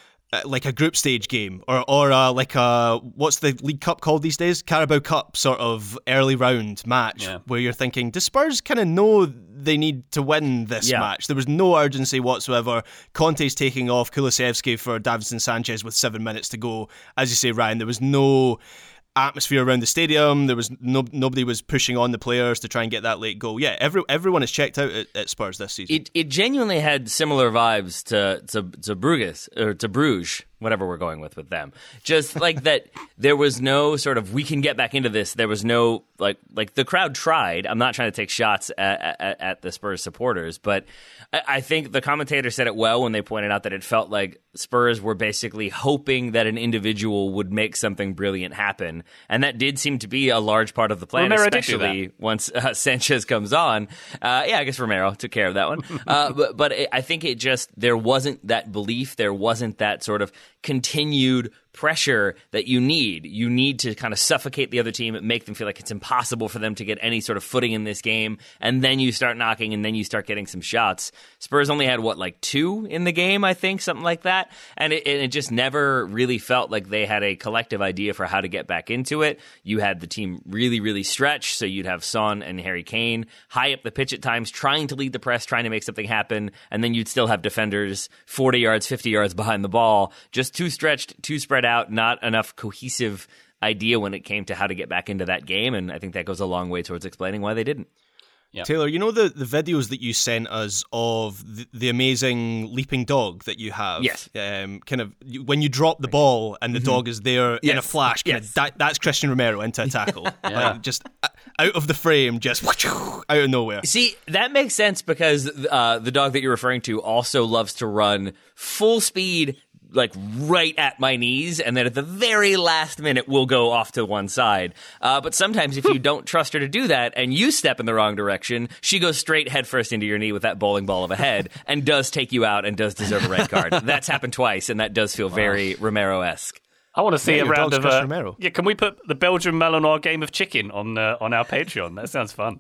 group stage game, or like a, what's the League Cup called these days? Carabao Cup sort of early round match, where you're thinking, do Spurs kind of know they need to win this match? There was no urgency whatsoever. Conte's taking off Kulusevski for Davinson Sanchez with 7 minutes to go. As you say, Ryan, there was no atmosphere around the stadium. There was nobody was pushing on the players to try and get that late goal. Yeah, everyone is checked out at Spurs this season. It genuinely had similar vibes to Bruges, or to Bruges, whatever we're going with them. Just like that, there was no sort of, we can get back into this. There was no, like the crowd tried. I'm not trying to take shots at the Spurs supporters, but I think the commentator said it well when they pointed out that it felt like Spurs were basically hoping that an individual would make something brilliant happen. And that did seem to be a large part of the plan, Romero especially once Sanchez comes on. I guess Romero took care of that one. But I think it just, there wasn't that belief. There wasn't that sort of continued pressure that you need. You need to kind of suffocate the other team, make them feel like it's impossible for them to get any sort of footing in this game, and then you start knocking, and then you start getting some shots. Spurs only had, 2 in the game, I think, something like that, and it just never really felt like they had a collective idea for how to get back into it. You had the team really, really stretched, so you'd have Son and Harry Kane high up the pitch at times, trying to lead the press, trying to make something happen, and then you'd still have defenders 40 yards, 50 yards behind the ball, just too stretched, too spread out, not enough cohesive idea when it came to how to get back into that game, and I think that goes a long way towards explaining why they didn't. Yep. Taylor, you know the videos that you sent us of the amazing leaping dog that you have? Yes. Kind of when you drop the ball and the dog is there in a flash. That's Christian Romero into a tackle. Just out of the frame, just out of nowhere. See, that makes sense because the dog that you're referring to also loves to run full speed, right at my knees, and then at the very last minute will go off to one side. But sometimes if you don't trust her to do that and you step in the wrong direction, she goes straight headfirst into your knee with that bowling ball of a head and does take you out and does deserve a red card. That's happened twice, and that does feel very Romero-esque. I want to see a round of Romero. Yeah, can we put the Belgian Malinois game of chicken on our Patreon? That sounds fun.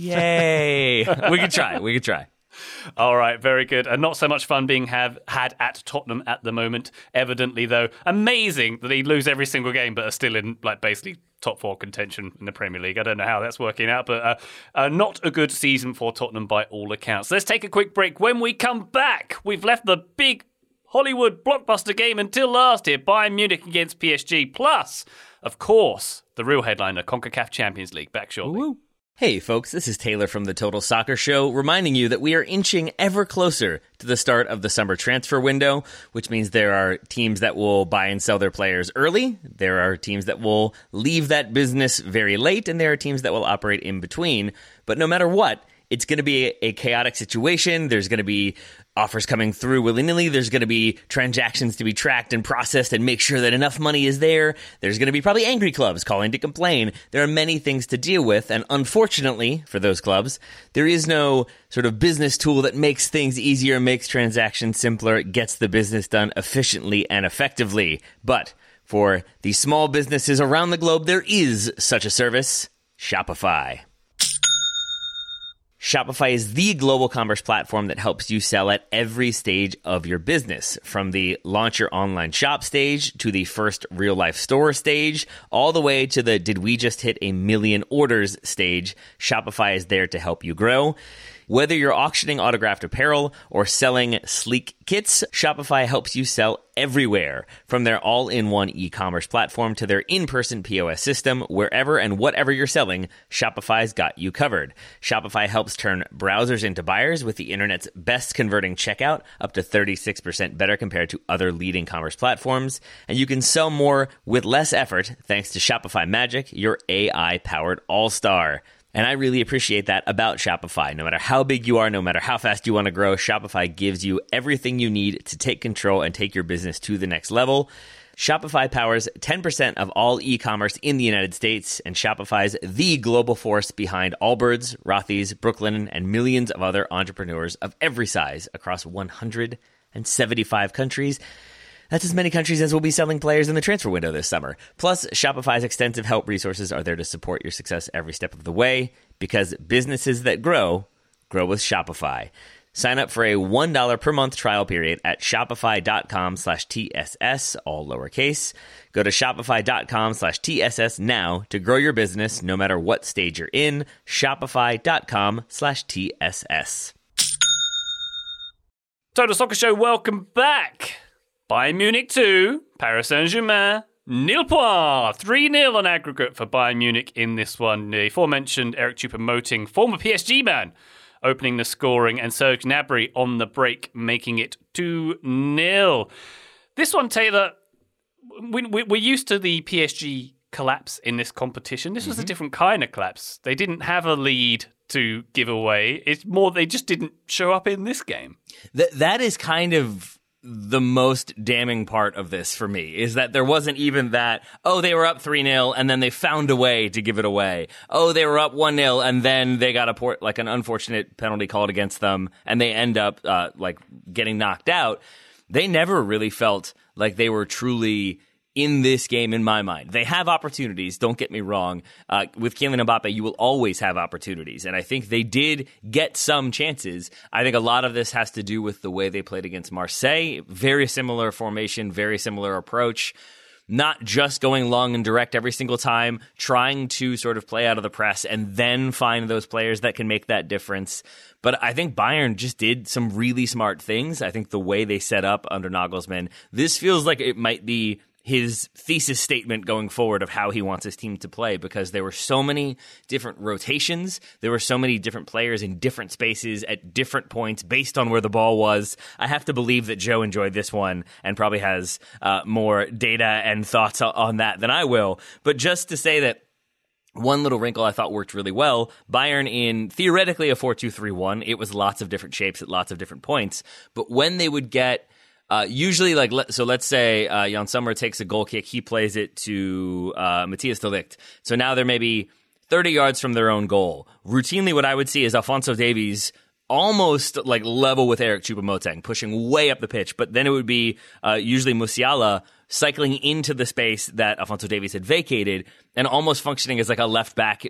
Yay! We could try. All right, very good. And not so much fun being had at Tottenham at the moment. Evidently, though, amazing that they lose every single game but are still in basically top 4 contention in the Premier League. I don't know how that's working out, but not a good season for Tottenham by all accounts. Let's take a quick break. When we come back, we've left the big Hollywood blockbuster game until last here, Bayern Munich against PSG. Plus, of course, the real headliner, CONCACAF Champions League. Back shortly. Woo-woo. Hey folks, this is Taylor from the Total Soccer Show, reminding you that we are inching ever closer to the start of the summer transfer window, which means there are teams that will buy and sell their players early, there are teams that will leave that business very late, and there are teams that will operate in between. But no matter what, it's going to be a chaotic situation. There's going to be offers coming through willy-nilly. There's going to be transactions to be tracked and processed and make sure that enough money is there. There's going to be probably angry clubs calling to complain. There are many things to deal with, and unfortunately for those clubs, there is no sort of business tool that makes things easier, makes transactions simpler, gets the business done efficiently and effectively. But for the small businesses around the globe, there is such a service, Shopify. Shopify is the global commerce platform that helps you sell at every stage of your business, from the launch your online shop stage to the first real-life store stage, all the way to the did we just hit 1 million orders stage. Shopify is there to help you grow. Whether you're auctioning autographed apparel or selling sleek kits, Shopify helps you sell everywhere. From their all-in-one e-commerce platform to their in-person POS system, wherever and whatever you're selling, Shopify's got you covered. Shopify helps turn browsers into buyers with the internet's best converting checkout, up to 36% better compared to other leading commerce platforms. And you can sell more with less effort thanks to Shopify Magic, your AI-powered all-star. And I really appreciate that about Shopify. No matter how big you are, no matter how fast you want to grow, Shopify gives you everything you need to take control and take your business to the next level. Shopify powers 10% of all e-commerce in the United States, and Shopify's the global force behind Allbirds, Rothy's, Brooklinen, and millions of other entrepreneurs of every size across 175 countries. That's as many countries as will be selling players in the transfer window this summer. Plus, Shopify's extensive help resources are there to support your success every step of the way, because businesses that grow with Shopify. Sign up for a $1 per month trial period at shopify.com/TSS, all lowercase. Go to shopify.com/TSS now to grow your business no matter what stage you're in. Shopify.com/TSS. Total Soccer Show, welcome back. Bayern Munich 2, Paris Saint-Germain, nil point. 3-0 on aggregate for Bayern Munich in this one. The aforementioned Eric Choupo-Moting, former PSG man, opening the scoring, and Serge Gnabry on the break, making it 2-0. This one, Taylor, we're used to the PSG collapse in this competition. This was a different kind of collapse. They didn't have a lead to give away. It's more they just didn't show up in this game. That is kind of the most damning part of this for me, is that there wasn't even that, oh, they were up 3-0 and then they found a way to give it away. Oh, they were up 1-0 and then they got an unfortunate penalty called against them and they end up getting knocked out. They never really felt like they were truly in this game, in my mind. They have opportunities, don't get me wrong. With Kylian Mbappe, you will always have opportunities, and I think they did get some chances. I think a lot of this has to do with the way they played against Marseille. Very similar formation, very similar approach. Not just going long and direct every single time, trying to sort of play out of the press and then find those players that can make that difference. But I think Bayern just did some really smart things. I think the way they set up under Nagelsmann, this feels like it might be his thesis statement going forward of how he wants his team to play, because there were so many different rotations. There were so many different players in different spaces at different points based on where the ball was. I have to believe that Joe enjoyed this one and probably has more data and thoughts on that than I will. But just to say that one little wrinkle I thought worked really well, Bayern in theoretically a 4-2-3-1, it was lots of different shapes at lots of different points. But when they would get usually, let's say Jan Sommer takes a goal kick, he plays it to Matthias de Ligt. So now they're maybe 30 yards from their own goal. Routinely, what I would see is Alphonso Davies almost like level with Eric Choupo-Moting, pushing way up the pitch. But then it would be usually Musiala cycling into the space that Alphonso Davies had vacated and almost functioning as like a left back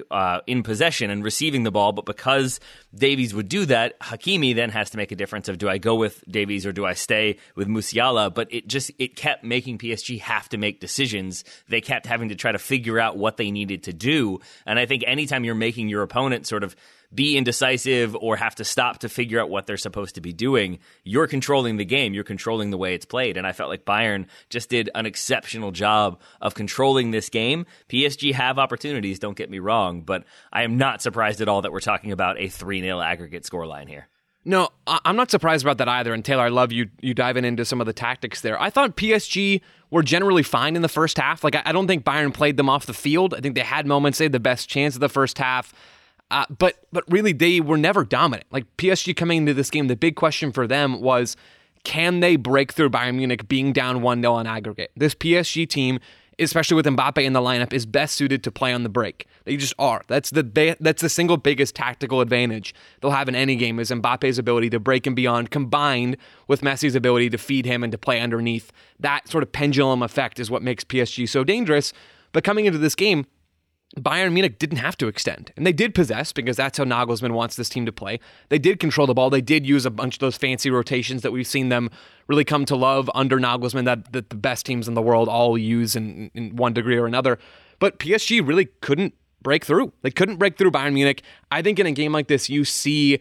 in possession and receiving the ball. But because Davies would do that, Hakimi then has to make a difference of, do I go with Davies or do I stay with Musiala? But it kept making PSG have to make decisions. They kept having to try to figure out what they needed to do. And I think anytime you're making your opponent sort of be indecisive or have to stop to figure out what they're supposed to be doing, you're controlling the game. You're controlling the way it's played. And I felt like Bayern just did an exceptional job of controlling this game. PSG have opportunities, don't get me wrong, but I am not surprised at all that we're talking about a 3-0 aggregate scoreline here. No, I'm not surprised about that either. And Taylor, I love you diving into some of the tactics there. I thought PSG were generally fine in the first half. Like, I don't think Bayern played them off the field. I think they had moments, they had the best chance of the first half. But really, they were never dominant. Like, PSG coming into this game, the big question for them was, can they break through Bayern Munich being down 1-0 on aggregate? This PSG team, especially with Mbappe in the lineup, is best suited to play on the break. They just are. That's the single biggest tactical advantage they'll have in any game, is Mbappe's ability to break and beyond, combined with Messi's ability to feed him and to play underneath. That sort of pendulum effect is what makes PSG so dangerous. But coming into this game, Bayern Munich didn't have to extend, and they did possess because that's how Nagelsmann wants this team to play. They did control the ball. They did use a bunch of those fancy rotations that we've seen them really come to love under Nagelsmann, that the best teams in the world all use in one degree or another. But PSG really couldn't break through. They couldn't break through Bayern Munich. I think in a game like this, you see,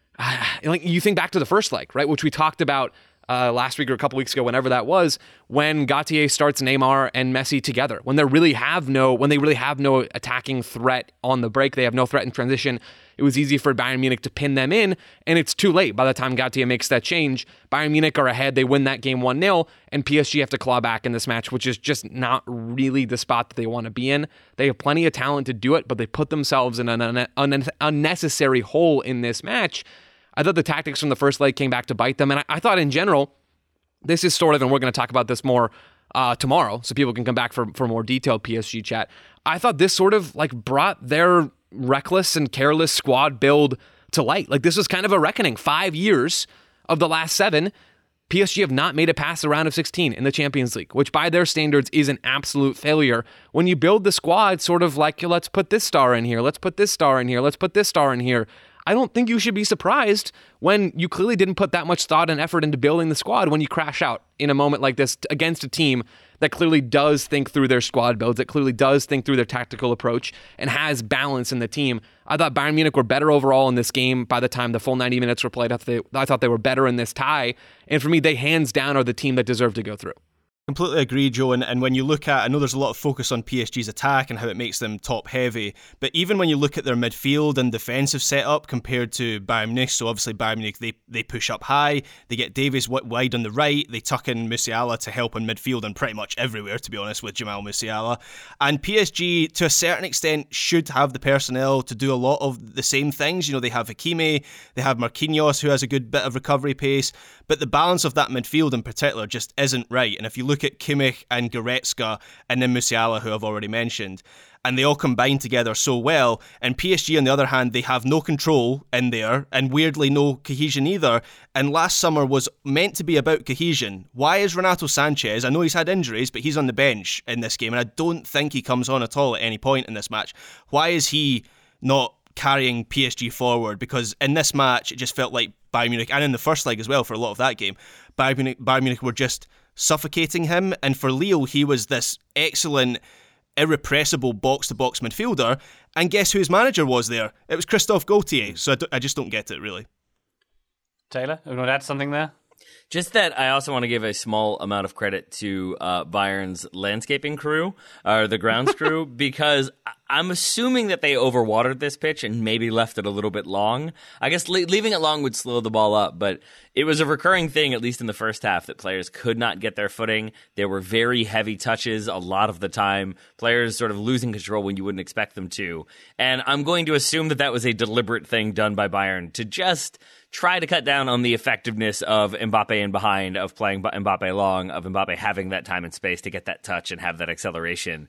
you think back to the first leg, right, which we talked about last week or a couple weeks ago, whenever that was, when Gattier starts Neymar and Messi together, when they really have no attacking threat on the break, they have no threat in transition. It was easy for Bayern Munich to pin them in, and it's too late. By the time Gattier makes that change, Bayern Munich are ahead. They win that game 1-0, and PSG have to claw back in this match, which is just not really the spot that they want to be in. They have plenty of talent to do it, but they put themselves in an unnecessary hole in this match. I thought the tactics from the first leg came back to bite them, and I thought in general, this is sort of, and we're going to talk about this more tomorrow, so people can come back for more detailed PSG chat. I thought this sort of like brought their reckless and careless squad build to light. Like, this was kind of a reckoning. 5 years of the last 7, PSG have not made it past the round of 16 in the Champions League, which by their standards is an absolute failure. When you build the squad sort of like, let's put this star in here, let's put this star in here, let's put this star in here, I don't think you should be surprised when you clearly didn't put that much thought and effort into building the squad when you crash out in a moment like this against a team that clearly does think through their squad builds, that clearly does think through their tactical approach and has balance in the team. I thought Bayern Munich were better overall in this game by the time the full 90 minutes were played. I thought they were better in this tie. And for me, they hands down are the team that deserve to go through. Completely agree, Joe. And when you look at, I know there's a lot of focus on PSG's attack and how it makes them top heavy, but even when you look at their midfield and defensive setup compared to Bayern Munich, so obviously Bayern Munich, they push up high, they get Davies wide on the right, they tuck in Musiala to help in midfield and pretty much everywhere, to be honest, with Jamal Musiala. And PSG, to a certain extent, should have the personnel to do a lot of the same things. You know, they have Hakimi, they have Marquinhos, who has a good bit of recovery pace, but the balance of that midfield in particular just isn't right. And if you look at Kimmich and Goretzka and then Musiala, who I've already mentioned, and they all combine together so well, and PSG on the other hand, they have no control in there and weirdly no cohesion either, and last summer was meant to be about cohesion. Why is Renato Sanchez, I know he's had injuries, but he's on the bench in this game and I don't think he comes on at all at any point in this match. Why is he not carrying PSG forward? Because in this match it just felt like Bayern Munich, and in the first leg as well for a lot of that game, Bayern Munich were just suffocating him, and for Lille he was this excellent, irrepressible box-to-box midfielder, and guess who his manager was there? It was Christophe Gaultier, so I just don't get it, really. Taylor, you want to add something there? Just that I also want to give a small amount of credit to Bayern's landscaping crew, or the grounds crew, because I'm assuming that they overwatered this pitch and maybe left it a little bit long. I guess leaving it long would slow the ball up, but it was a recurring thing, at least in the first half, that players could not get their footing. There were very heavy touches a lot of the time, players sort of losing control when you wouldn't expect them to. And I'm going to assume that that was a deliberate thing done by Bayern to just try to cut down on the effectiveness of Mbappe in behind, of playing Mbappe long, of Mbappe having that time and space to get that touch and have that acceleration.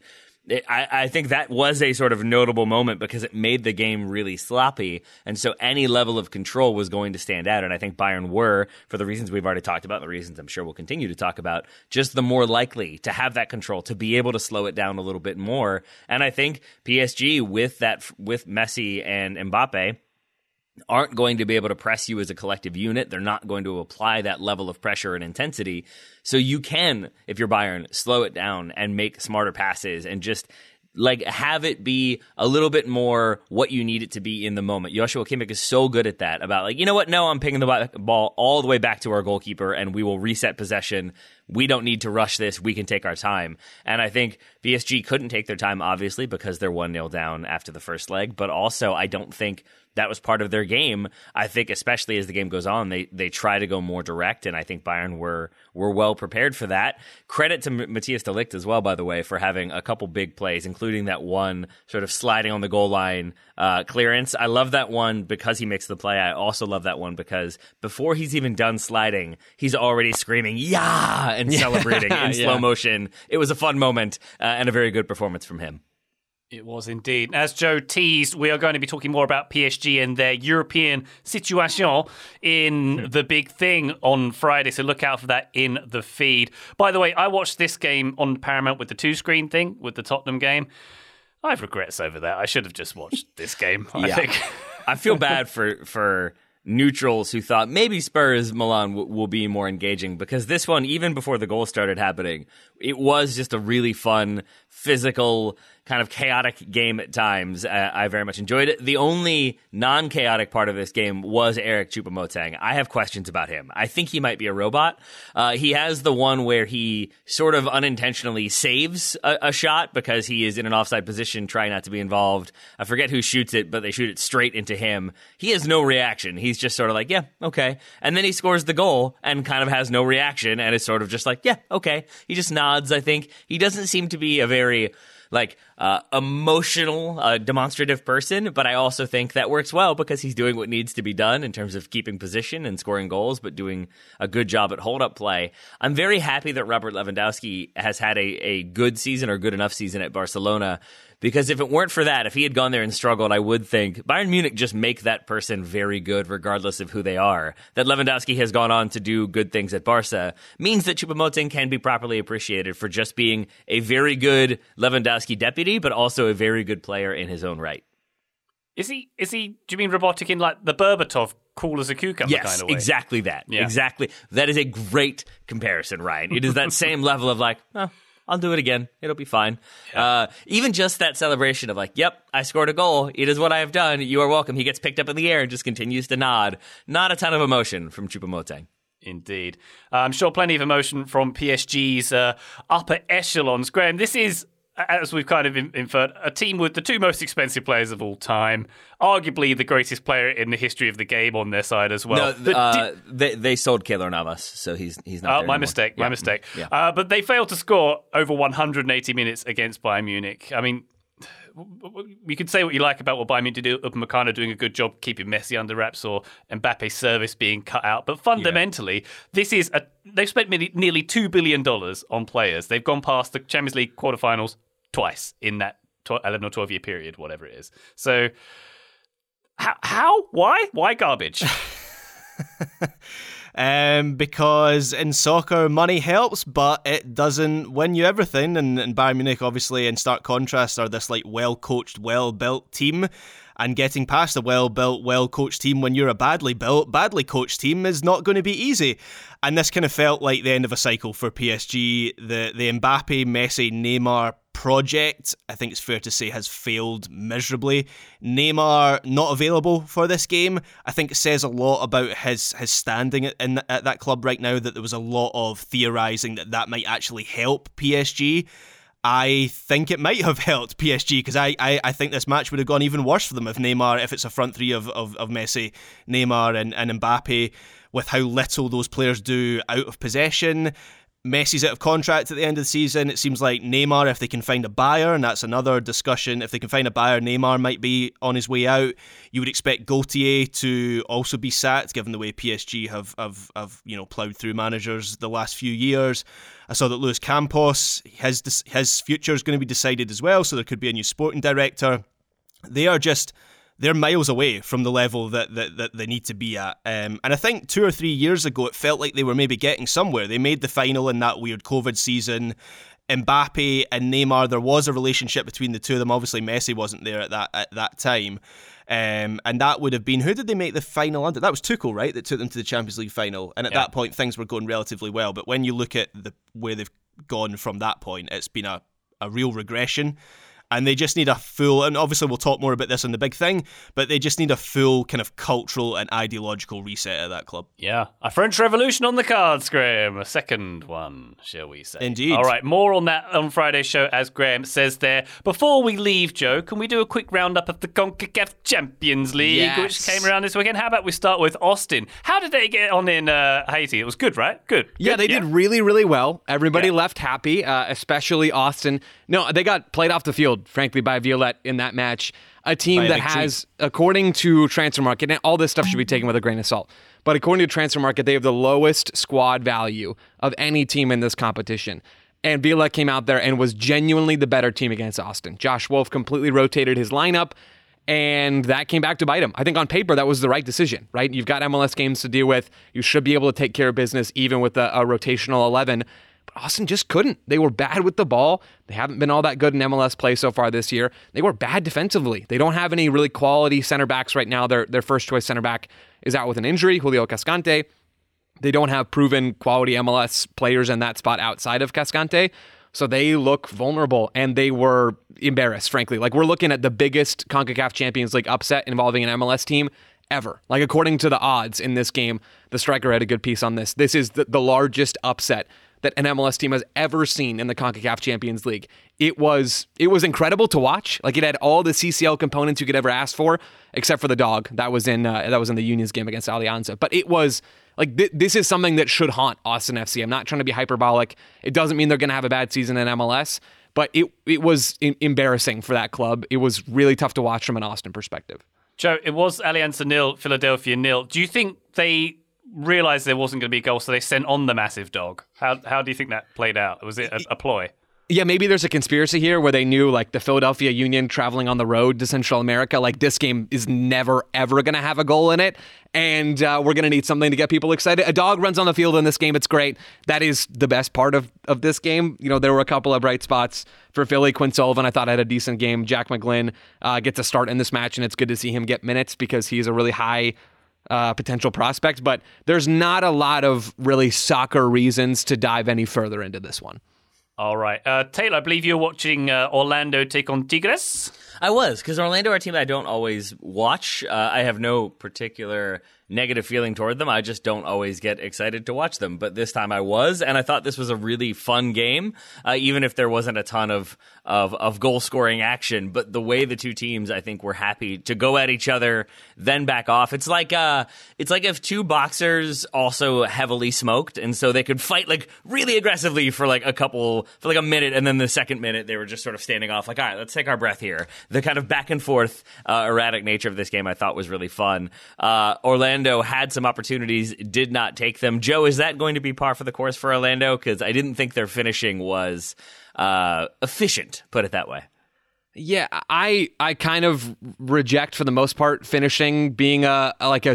I think that was a sort of notable moment because it made the game really sloppy, and so any level of control was going to stand out, and I think Bayern were, for the reasons we've already talked about, the reasons I'm sure we'll continue to talk about, just the more likely to have that control, to be able to slow it down a little bit more. And I think PSG, with Messi and Mbappe, aren't going to be able to press you as a collective unit. They're not going to apply that level of pressure and intensity. So you can, if you're Bayern, slow it down and make smarter passes and just like have it be a little bit more what you need it to be in the moment. Joshua Kimmich is so good at that, about like, you know what? No, I'm picking the ball all the way back to our goalkeeper and we will reset possession. We don't need to rush this. We can take our time. And I think PSG couldn't take their time, obviously, because they're 1-0 down after the first leg. But also, I don't think that was part of their game. I think especially as the game goes on, they try to go more direct, and I think Bayern were well prepared for that. Credit to Matthias de Ligt as well, by the way, for having a couple big plays, including that one sort of sliding on the goal line clearance. I love that one because he makes the play. I also love that one because before he's even done sliding, he's already screaming, "Yeah!" and celebrating in slow motion. It was a fun moment and a very good performance from him. It was indeed. As Joe teased, we are going to be talking more about PSG and their European situation in the big thing on Friday, so look out for that in the feed. By the way, I watched this game on Paramount with the 2-screen thing, with the Tottenham game. I have regrets over that. I should have just watched this game, I think. I feel bad for neutrals who thought maybe Spurs Milan will be more engaging, because this one, even before the goal started happening, it was just a really fun, physical, kind of chaotic game at times. I very much enjoyed it. The only non-chaotic part of this game was Eric Choupo-Moting. I have questions about him. I think he might be a robot. He has the one where he sort of unintentionally saves a shot because he is in an offside position, trying not to be involved. I forget who shoots it, but they shoot it straight into him. He has no reaction. He's just sort of like, yeah, okay. And then he scores the goal and kind of has no reaction and is sort of just like, yeah, okay. He just nods, I think. He doesn't seem to be a very emotional, demonstrative person, but I also think that works well because he's doing what needs to be done in terms of keeping position and scoring goals, but doing a good job at hold-up play. I'm very happy that Robert Lewandowski has had a good season, or good enough season at Barcelona, Because if it weren't for that, if he had gone there and struggled, I would think Bayern Munich just make that person very good regardless of who they are. That Lewandowski has gone on to do good things at Barca means that Choupo-Moting can be properly appreciated for just being a very good Lewandowski deputy, but also a very good player in his own right. Is he? Do you mean robotic in like the Berbatov, cool as a cucumber kind of way? Exactly that. Yeah. Exactly. That is a great comparison, Ryan. It is that same level of like, oh, I'll do it again. It'll be fine. Yeah. Even just that celebration of like, yep, I scored a goal. It is what I have done. You are welcome. He gets picked up in the air and just continues to nod. Not a ton of emotion from Choupo-Moting. Indeed. I'm sure plenty of emotion from PSG's upper echelons. Graham, this is, as we've kind of inferred, a team with the two most expensive players of all time. Arguably the greatest player in the history of the game on their side as well. No, they sold Keylor Navas, so he's not there anymore. My mistake. Yeah. But they failed to score over 180 minutes against Bayern Munich. I mean, you could say what you like about what Bayern Munich did, Upamecano doing a good job keeping Messi under wraps or Mbappe's service being cut out. But fundamentally, this is they've spent nearly $2 billion on players. They've gone past the Champions League quarterfinals twice in that 11 or 12 year period, whatever it is. So why garbage? Because in soccer, money helps, but it doesn't win you everything. And Bayern Munich, obviously, in stark contrast, are this like well-coached, well-built team. And getting past a well-built, well-coached team when you're a badly built, badly coached team is not going to be easy. And this kind of felt like the end of a cycle for PSG. The Mbappe, Messi, Neymar project, I think it's fair to say, has failed miserably. Neymar not available for this game, I think it says a lot about his standing at that club right now, that there was a lot of theorising that might actually help PSG. I think it might have helped PSG because I think this match would have gone even worse for them if it's a front three of Messi, Neymar and Mbappe, with how little those players do out of possession. Messi's out of contract at the end of the season. It seems like Neymar, if they can find a buyer, and that's another discussion, if they can find a buyer, Neymar might be on his way out. You would expect Gaultier to also be sacked, given the way PSG have ploughed through managers the last few years. I saw that Luis Campos, his future is going to be decided as well, so there could be a new sporting director. They're miles away from the level that they need to be at. And I think 2 or 3 years ago, it felt like they were maybe getting somewhere. They made the final in that weird COVID season. Mbappe and Neymar, there was a relationship between the two of them. Obviously, Messi wasn't there at that time. And that would have been, who did they make the final under? That was Tuchel, right? That took them to the Champions League final. And at that point, things were going relatively well. But when you look at where they've gone from that point, it's been a real regression. And they just need a full, and obviously we'll talk more about this on the big thing, but they just need a full kind of cultural and ideological reset at that club. Yeah, a French Revolution on the cards, Graham. A second one, shall we say. Indeed. All right, more on that on Friday's show, as Graham says there. Before we leave, Joe, can we do a quick roundup of the CONCACAF Champions League, which came around this weekend? How about we start with Austin? How did they get on in Haiti? It was good, right? Good. Yeah, they did really, really well. Everybody left happy, especially Austin. No, they got played off the field, frankly, by Violet in that match. A team that has, according to Transfermarkt, and all this stuff should be taken with a grain of salt, but according to Transfermarkt, they have the lowest squad value of any team in this competition. And Violet came out there and was genuinely the better team against Austin. Josh Wolf completely rotated his lineup, and that came back to bite him. I think on paper, that was the right decision, right? You've got MLS games to deal with. You should be able to take care of business even with a rotational 11. But Austin just couldn't. They were bad with the ball. They haven't been all that good in MLS play so far this year. They were bad defensively. They don't have any really quality center backs right now. Their first choice center back is out with an injury, Julio Cascante. They don't have proven quality MLS players in that spot outside of Cascante. So they look vulnerable, and they were embarrassed, frankly. Like, we're looking at the biggest CONCACAF Champions League upset involving an MLS team ever. Like, according to the odds in this game, the striker had a good piece on this. This is the largest upset that an MLS team has ever seen in the CONCACAF Champions League. It was incredible to watch. Like, it had all the CCL components you could ever ask for, except for the dog that was in the Unions game against Alianza. But it was like this is something that should haunt Austin FC. I'm not trying to be hyperbolic. It doesn't mean they're going to have a bad season in MLS, but it was embarrassing for that club. It was really tough to watch from an Austin perspective. Joe, it was Alianza 0, Philadelphia 0. Do you think they realised there wasn't going to be a goal, so they sent on the massive dog? How do you think that played out? Was it a ploy? Yeah, maybe there's a conspiracy here where they knew, like, the Philadelphia Union traveling on the road to Central America, like, this game is never, ever going to have a goal in it, and we're going to need something to get people excited. A dog runs on the field in this game. It's great. That is the best part of this game. You know, there were a couple of bright spots for Philly. Quinn Sullivan, I thought, had a decent game. Jack McGlynn gets a start in this match, and it's good to see him get minutes because he's a really high potential prospect, but there's not a lot of really soccer reasons to dive any further into this one. All right. Taylor, I believe you're watching Orlando take on Tigres. I was, because Orlando are a team I don't always watch. I have no particular negative feeling toward them. I just don't always get excited to watch them. But this time I was, and I thought this was a really fun game, even if there wasn't a ton of goal-scoring action. But the way the two teams, I think, were happy to go at each other, then back off. It's like if two boxers also heavily smoked, and so they could fight like really aggressively for like a minute, and then the second minute they were just sort of standing off, like, all right, let's take our breath here. The kind of back and forth, erratic nature of this game I thought was really fun. Orlando had some opportunities, did not take them. Joe, is that going to be par for the course for Orlando? Because I didn't think their finishing was efficient, put it that way. Yeah, I kind of reject, for the most part, finishing being a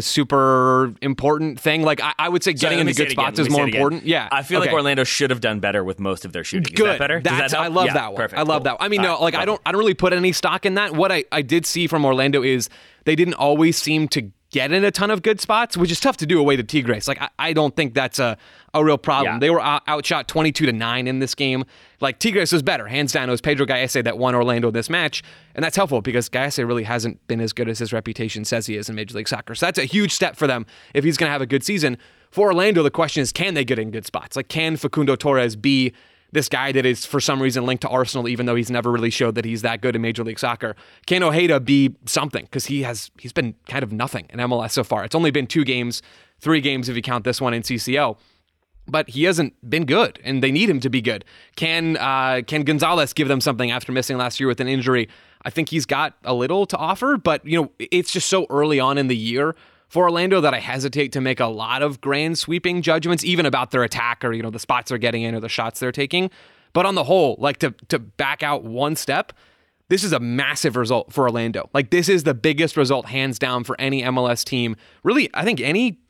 super important thing. Like, I would say getting into good spots is more important. Yeah, I feel like Orlando should have done better with most of their shooting. Good. Is that better? Does that help? I love that one. Perfect. I love that one. I mean, I don't really put any stock in that. What I did see from Orlando is they didn't always seem to get in a ton of good spots, which is tough to do away to Tigres. Like, I don't think that's a real problem. Yeah. They were outshot 22-9 in this game. Like, Tigres was better, hands down. It was Pedro Gallese that won Orlando this match, and that's helpful because Gallese really hasn't been as good as his reputation says he is in Major League Soccer. So that's a huge step for them if he's going to have a good season. For Orlando, the question is, can they get in good spots? Like, can Facundo Torres be this guy that is for some reason linked to Arsenal, even though he's never really showed that he's that good in Major League Soccer? Can Ojeda be something? Because he's been kind of nothing in MLS so far. It's only been 2 games, 3 games if you count this one in CCL. But he hasn't been good, and they need him to be good. Can Gonzalez give them something after missing last year with an injury? I think he's got a little to offer, but it's just so early on in the year for Orlando that I hesitate to make a lot of grand sweeping judgments, even about their attack or, the spots they're getting in or the shots they're taking. But on the whole, like, to back out one step, this is a massive result for Orlando. Like, this is the biggest result, hands down, for any MLS team. Really, I think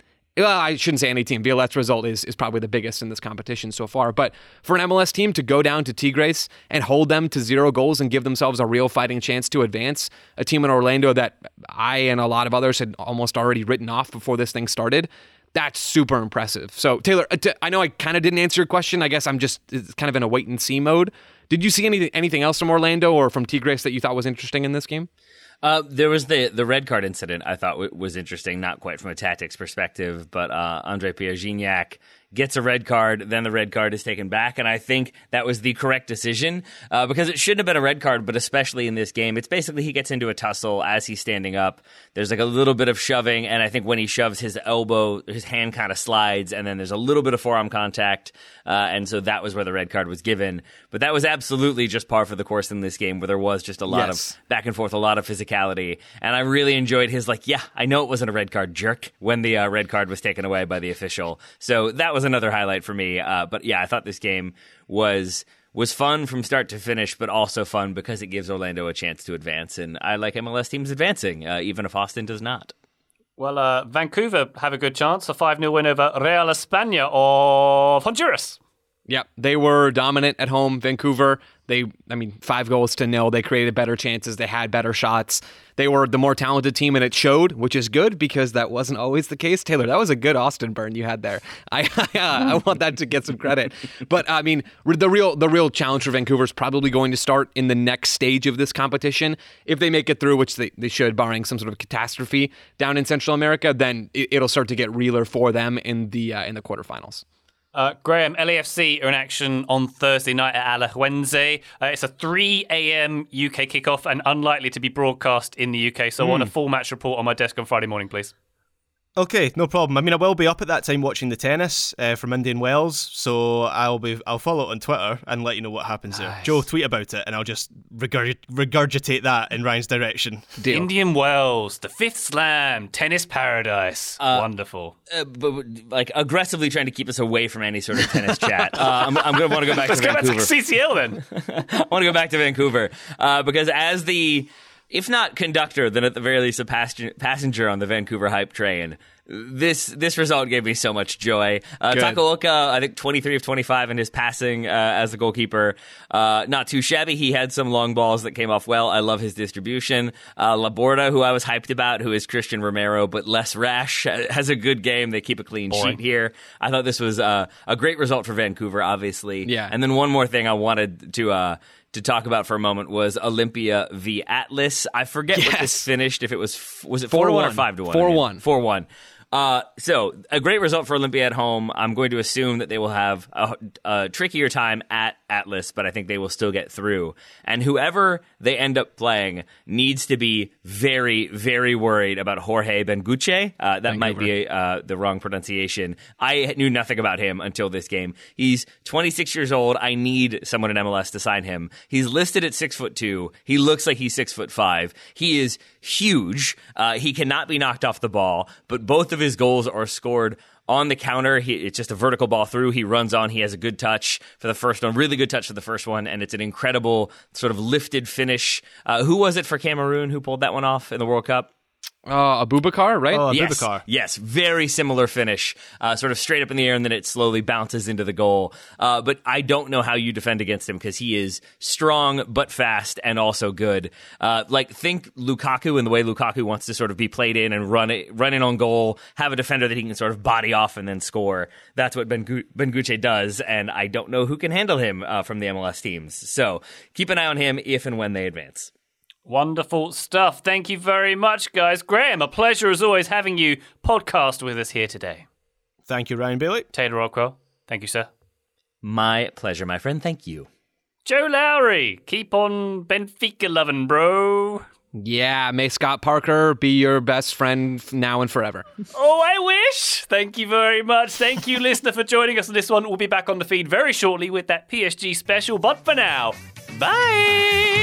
I shouldn't say any team. Violet's result is probably the biggest in this competition so far. But for an MLS team to go down to Tigres and hold them to 0 goals and give themselves a real fighting chance to advance, a team in Orlando that I and a lot of others had almost already written off before this thing started, that's super impressive. So, Taylor, I know I kind of didn't answer your question. I guess I'm just kind of in a wait-and-see mode. Did you see anything else from Orlando or from Tigres that you thought was interesting in this game? There was the red card incident I thought was interesting, not quite from a tactics perspective, but Andre Pierre Gignac gets a red card, then the red card is taken back, and I think that was the correct decision because it shouldn't have been a red card, but especially in this game, it's basically he gets into a tussle as he's standing up. There's like a little bit of shoving, and I think when he shoves his elbow, his hand kind of slides, and then there's a little bit of forearm contact, and so that was where the red card was given. But that was absolutely just par for the course in this game, where there was just a lot of back and forth, a lot of physicality, and I really enjoyed his I know it wasn't a red card, jerk, when the red card was taken away by the official. So that was another highlight for me. But yeah, I thought this game was fun from start to finish, but also fun because it gives Orlando a chance to advance. And I like MLS teams advancing, even if Austin does not. Well, Vancouver have a good chance. A 5-0 win over Real España of Honduras. Yeah, they were dominant at home. Vancouver, 5-0. They created better chances. They had better shots. They were the more talented team, and it showed, which is good because that wasn't always the case. Taylor, that was a good Austin burn you had there. I want that to get some credit. But, I mean, the real challenge for Vancouver is probably going to start in the next stage of this competition. If they make it through, which they should, barring some sort of catastrophe down in Central America, then it'll start to get realer for them in the quarterfinals. Graham, LAFC are in action on Thursday night at Alajuelense. It's a 3 a.m. UK kickoff and unlikely to be broadcast in the UK. So I want a full match report on my desk on Friday morning, please. Okay, no problem. I mean, I will be up at that time watching the tennis from Indian Wells, so I'll follow it on Twitter and let you know what happens there. Joe, tweet about it, and I'll just regurgitate that in Ryan's direction. Deal. Indian Wells, the fifth slam, tennis paradise. Wonderful. But like aggressively trying to keep us away from any sort of tennis chat. I'm going to want to go back to Vancouver. Let's go back to CCL then. I want to go back to Vancouver because as the, if not conductor, then at the very least a passenger on the Vancouver hype train, this result gave me so much joy. Takaoka, I think 23 of 25 in his passing as the goalkeeper. Not too shabby. He had some long balls that came off well. I love his distribution. Laborda, who I was hyped about, who is Christian Romero, but less rash, has a good game. They keep a clean sheet here. I thought this was a great result for Vancouver, obviously. Yeah. And then one more thing I wanted to talk about for a moment was Olympia v. Atlas. I forget what this finished, if it was it 4-1 or 5-1? 4-1. 4-1. So a great result for Olympia at home. I'm going to assume that they will have a trickier time at Atlas, but I think they will still get through. And whoever they end up playing needs to be very, very worried about Jorge Benguche. That might be the wrong pronunciation. I knew nothing about him until this game. He's 26 years old. I need someone in MLS to sign him. He's listed at 6'2". He looks like he's 6'5". He is huge. He cannot be knocked off the ball, but both of his goals are scored on the counter. It's just a vertical ball through. He runs on. He has a good touch for the first one, really good touch for the first one, and it's an incredible sort of lifted finish. Who was it for Cameroon who pulled that one off in the World Cup? Abubakar, right? Oh, Yes, Abubakar. yes, very similar finish, sort of straight up in the air, and then it slowly bounces into the goal. But I don't know how you defend against him because he is strong but fast and also good. Think Lukaku and the way Lukaku wants to sort of be played in and run in on goal, have a defender that he can sort of body off and then score. That's what Benguche does, and I don't know who can handle him from the MLS teams. So keep an eye on him if and when they advance. Wonderful stuff. Thank you very much, guys. Graham, a pleasure as always having you podcast with us here today. Thank you, Ryan Bailey. Taylor Rockwell, thank you, sir. My pleasure, my friend. Thank you. Joe Lowry, keep on Benfica loving, bro. Yeah, may Scott Parker be your best friend now and forever. Oh, I wish. Thank you very much. Thank you, listener, for joining us on this one. We'll be back on the feed very shortly with that PSG special. But for now, bye.